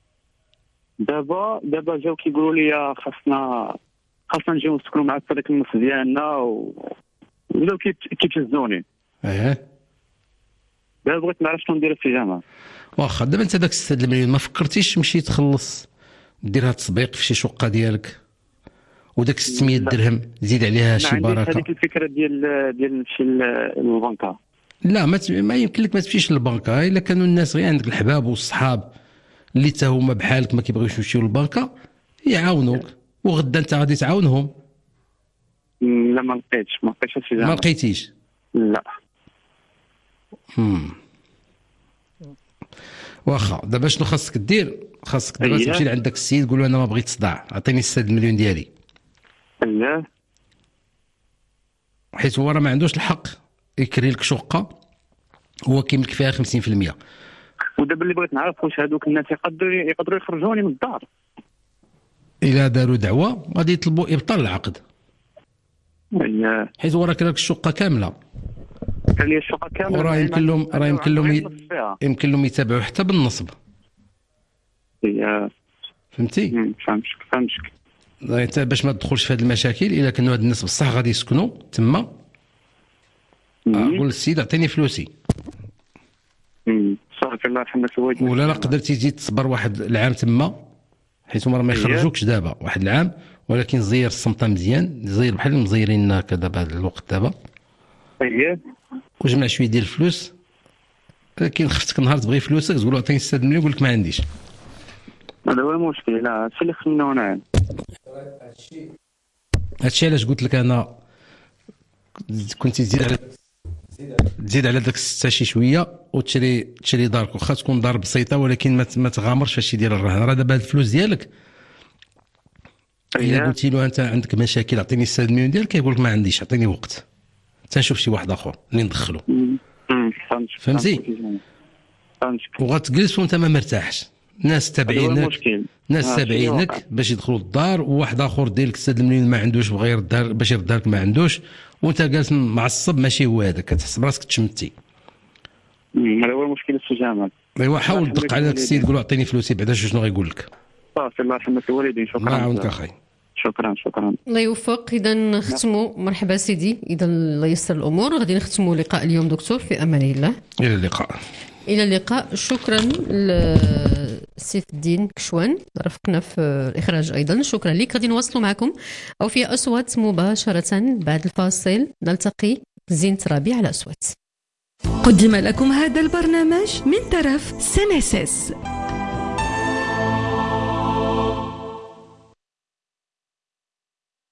دابا دابا جاو كيقولوا لي خاصنا خاصنا نجيو نسكنوا معاك في هذاك النص ديالنا وبداو كيتهزوني. اييه. دابا بغيت نعرف شنو ندير في الجامعه. واخا دابا انت داك ستة المليون ما فكرتيش تمشي تخلص ديرها تسبيق في شي شقه ديالك وداك ستمية درهم زيد عليها شي بركه؟ هذيك الفكره ديال ديال نمشي للبنكه. لا ما, ما يمكن لك ما تمشيش للبنكه الا كانوا الناس غير عندك الحباب والصحاب اللي حتى هما بحالك ما كيبغيوش يمشيو للبنكه يعاونوك وغدا انت غادي تعاونهم. لا ما لقيتش ما لقيتش شي ما لقيتيش؟ لا. امم واخا دابا شنو خاصك دير؟ خاصك دابا تمشي لعندك السيد تقول له انا ما بغيت صداع عطيني ستة المليون ديالي. لا حيت هو راه ما عندوش الحق يكري لك شقه هو كيملك فيها خمسين في المية. ودابا اللي بغيت نعرف واش هذوك الناس يقدروا يقدروا يخرجوني من الدار؟ الا داروا دعوه غادي يطلبوا ابطال العقد. اييه حيت هو راه كرا لك الشقه كامله. كان لي الشقه كامله وراه يمكن لهم راه يمكن لهم ي... يمكن لهم يتابعوا حتى بالنصب. اييه فهمتي؟ فهمتك فهمتك. انت باش ما تدخلش في هذه المشاكل الا كانوا هاد الناس بصح غادي يسكنوا تما قول للسيد اعطيني فلوسي. امم صافي الله يرحمك. ولا لا قدرتي تزيد تصبر واحد العام تما حيت هما ما يخرجوكش دابا واحد العام ولكن زير الصمته مزيان زير بحال مزيرين هكا دابا هذا الوقت دابا. اييه وجمع شويه ديال الفلوس لكن خفتك نهار تبغي فلوسك تقول له عطيني ستة مليون يقول لك ما عنديش. هذا هو المشكل. لا هادشي اللي خلينا هنا. هادشي علاش قلت لك انا كنتي تزيد على تزيد على داك الستة شي شويه وتشري تشري دارك واخا تكون دار بسيطه ولكن ما ما تغامرش فاش دير الرهن. راه دابا هاد الفلوس ديالك الا قلتي له انت عندك مشاكل عطيني ستة مليون ديالك كيقول لك ما عنديش عطيني وقت تنشوف شي واحد اخر اللي ندخلو. فهمتي؟ وغتجلس وانت ما مرتاحش. ناس تابعينك ناس تابعينك باش يدخلوا الدار وواحد اخر ديالك ستة مليون ما عندوش بغى يردها باش يردها لك ما عندوش وانت جالس معصب. ماشي هو هذاك كتحس براسك تشمتي. هذا هو المشكل السجامات. ايوا حاول تدق على داك السيد قول له اعطيني فلوسي بعدا شنو غيقول لك. صافي الله يرحمك الوالدين. شكرا. الله يعاونك اخي. شكرا شكرا. الله يوفق. اذا نختموا. مرحبا سيدي. اذا الله ييسر الامور غادي نختموا لقاء اليوم دكتور في امان الله. الى اللقاء. الى اللقاء. شكرا لسيف الدين كشوان رافقنا في الاخراج ايضا. شكرا لك. غادي نواصلوا معكم او في اصوات مباشره بعد الفاصل. نلتقي زينة ربيع على اصوات. قدم لكم هذا البرنامج من طرف سينيسيس.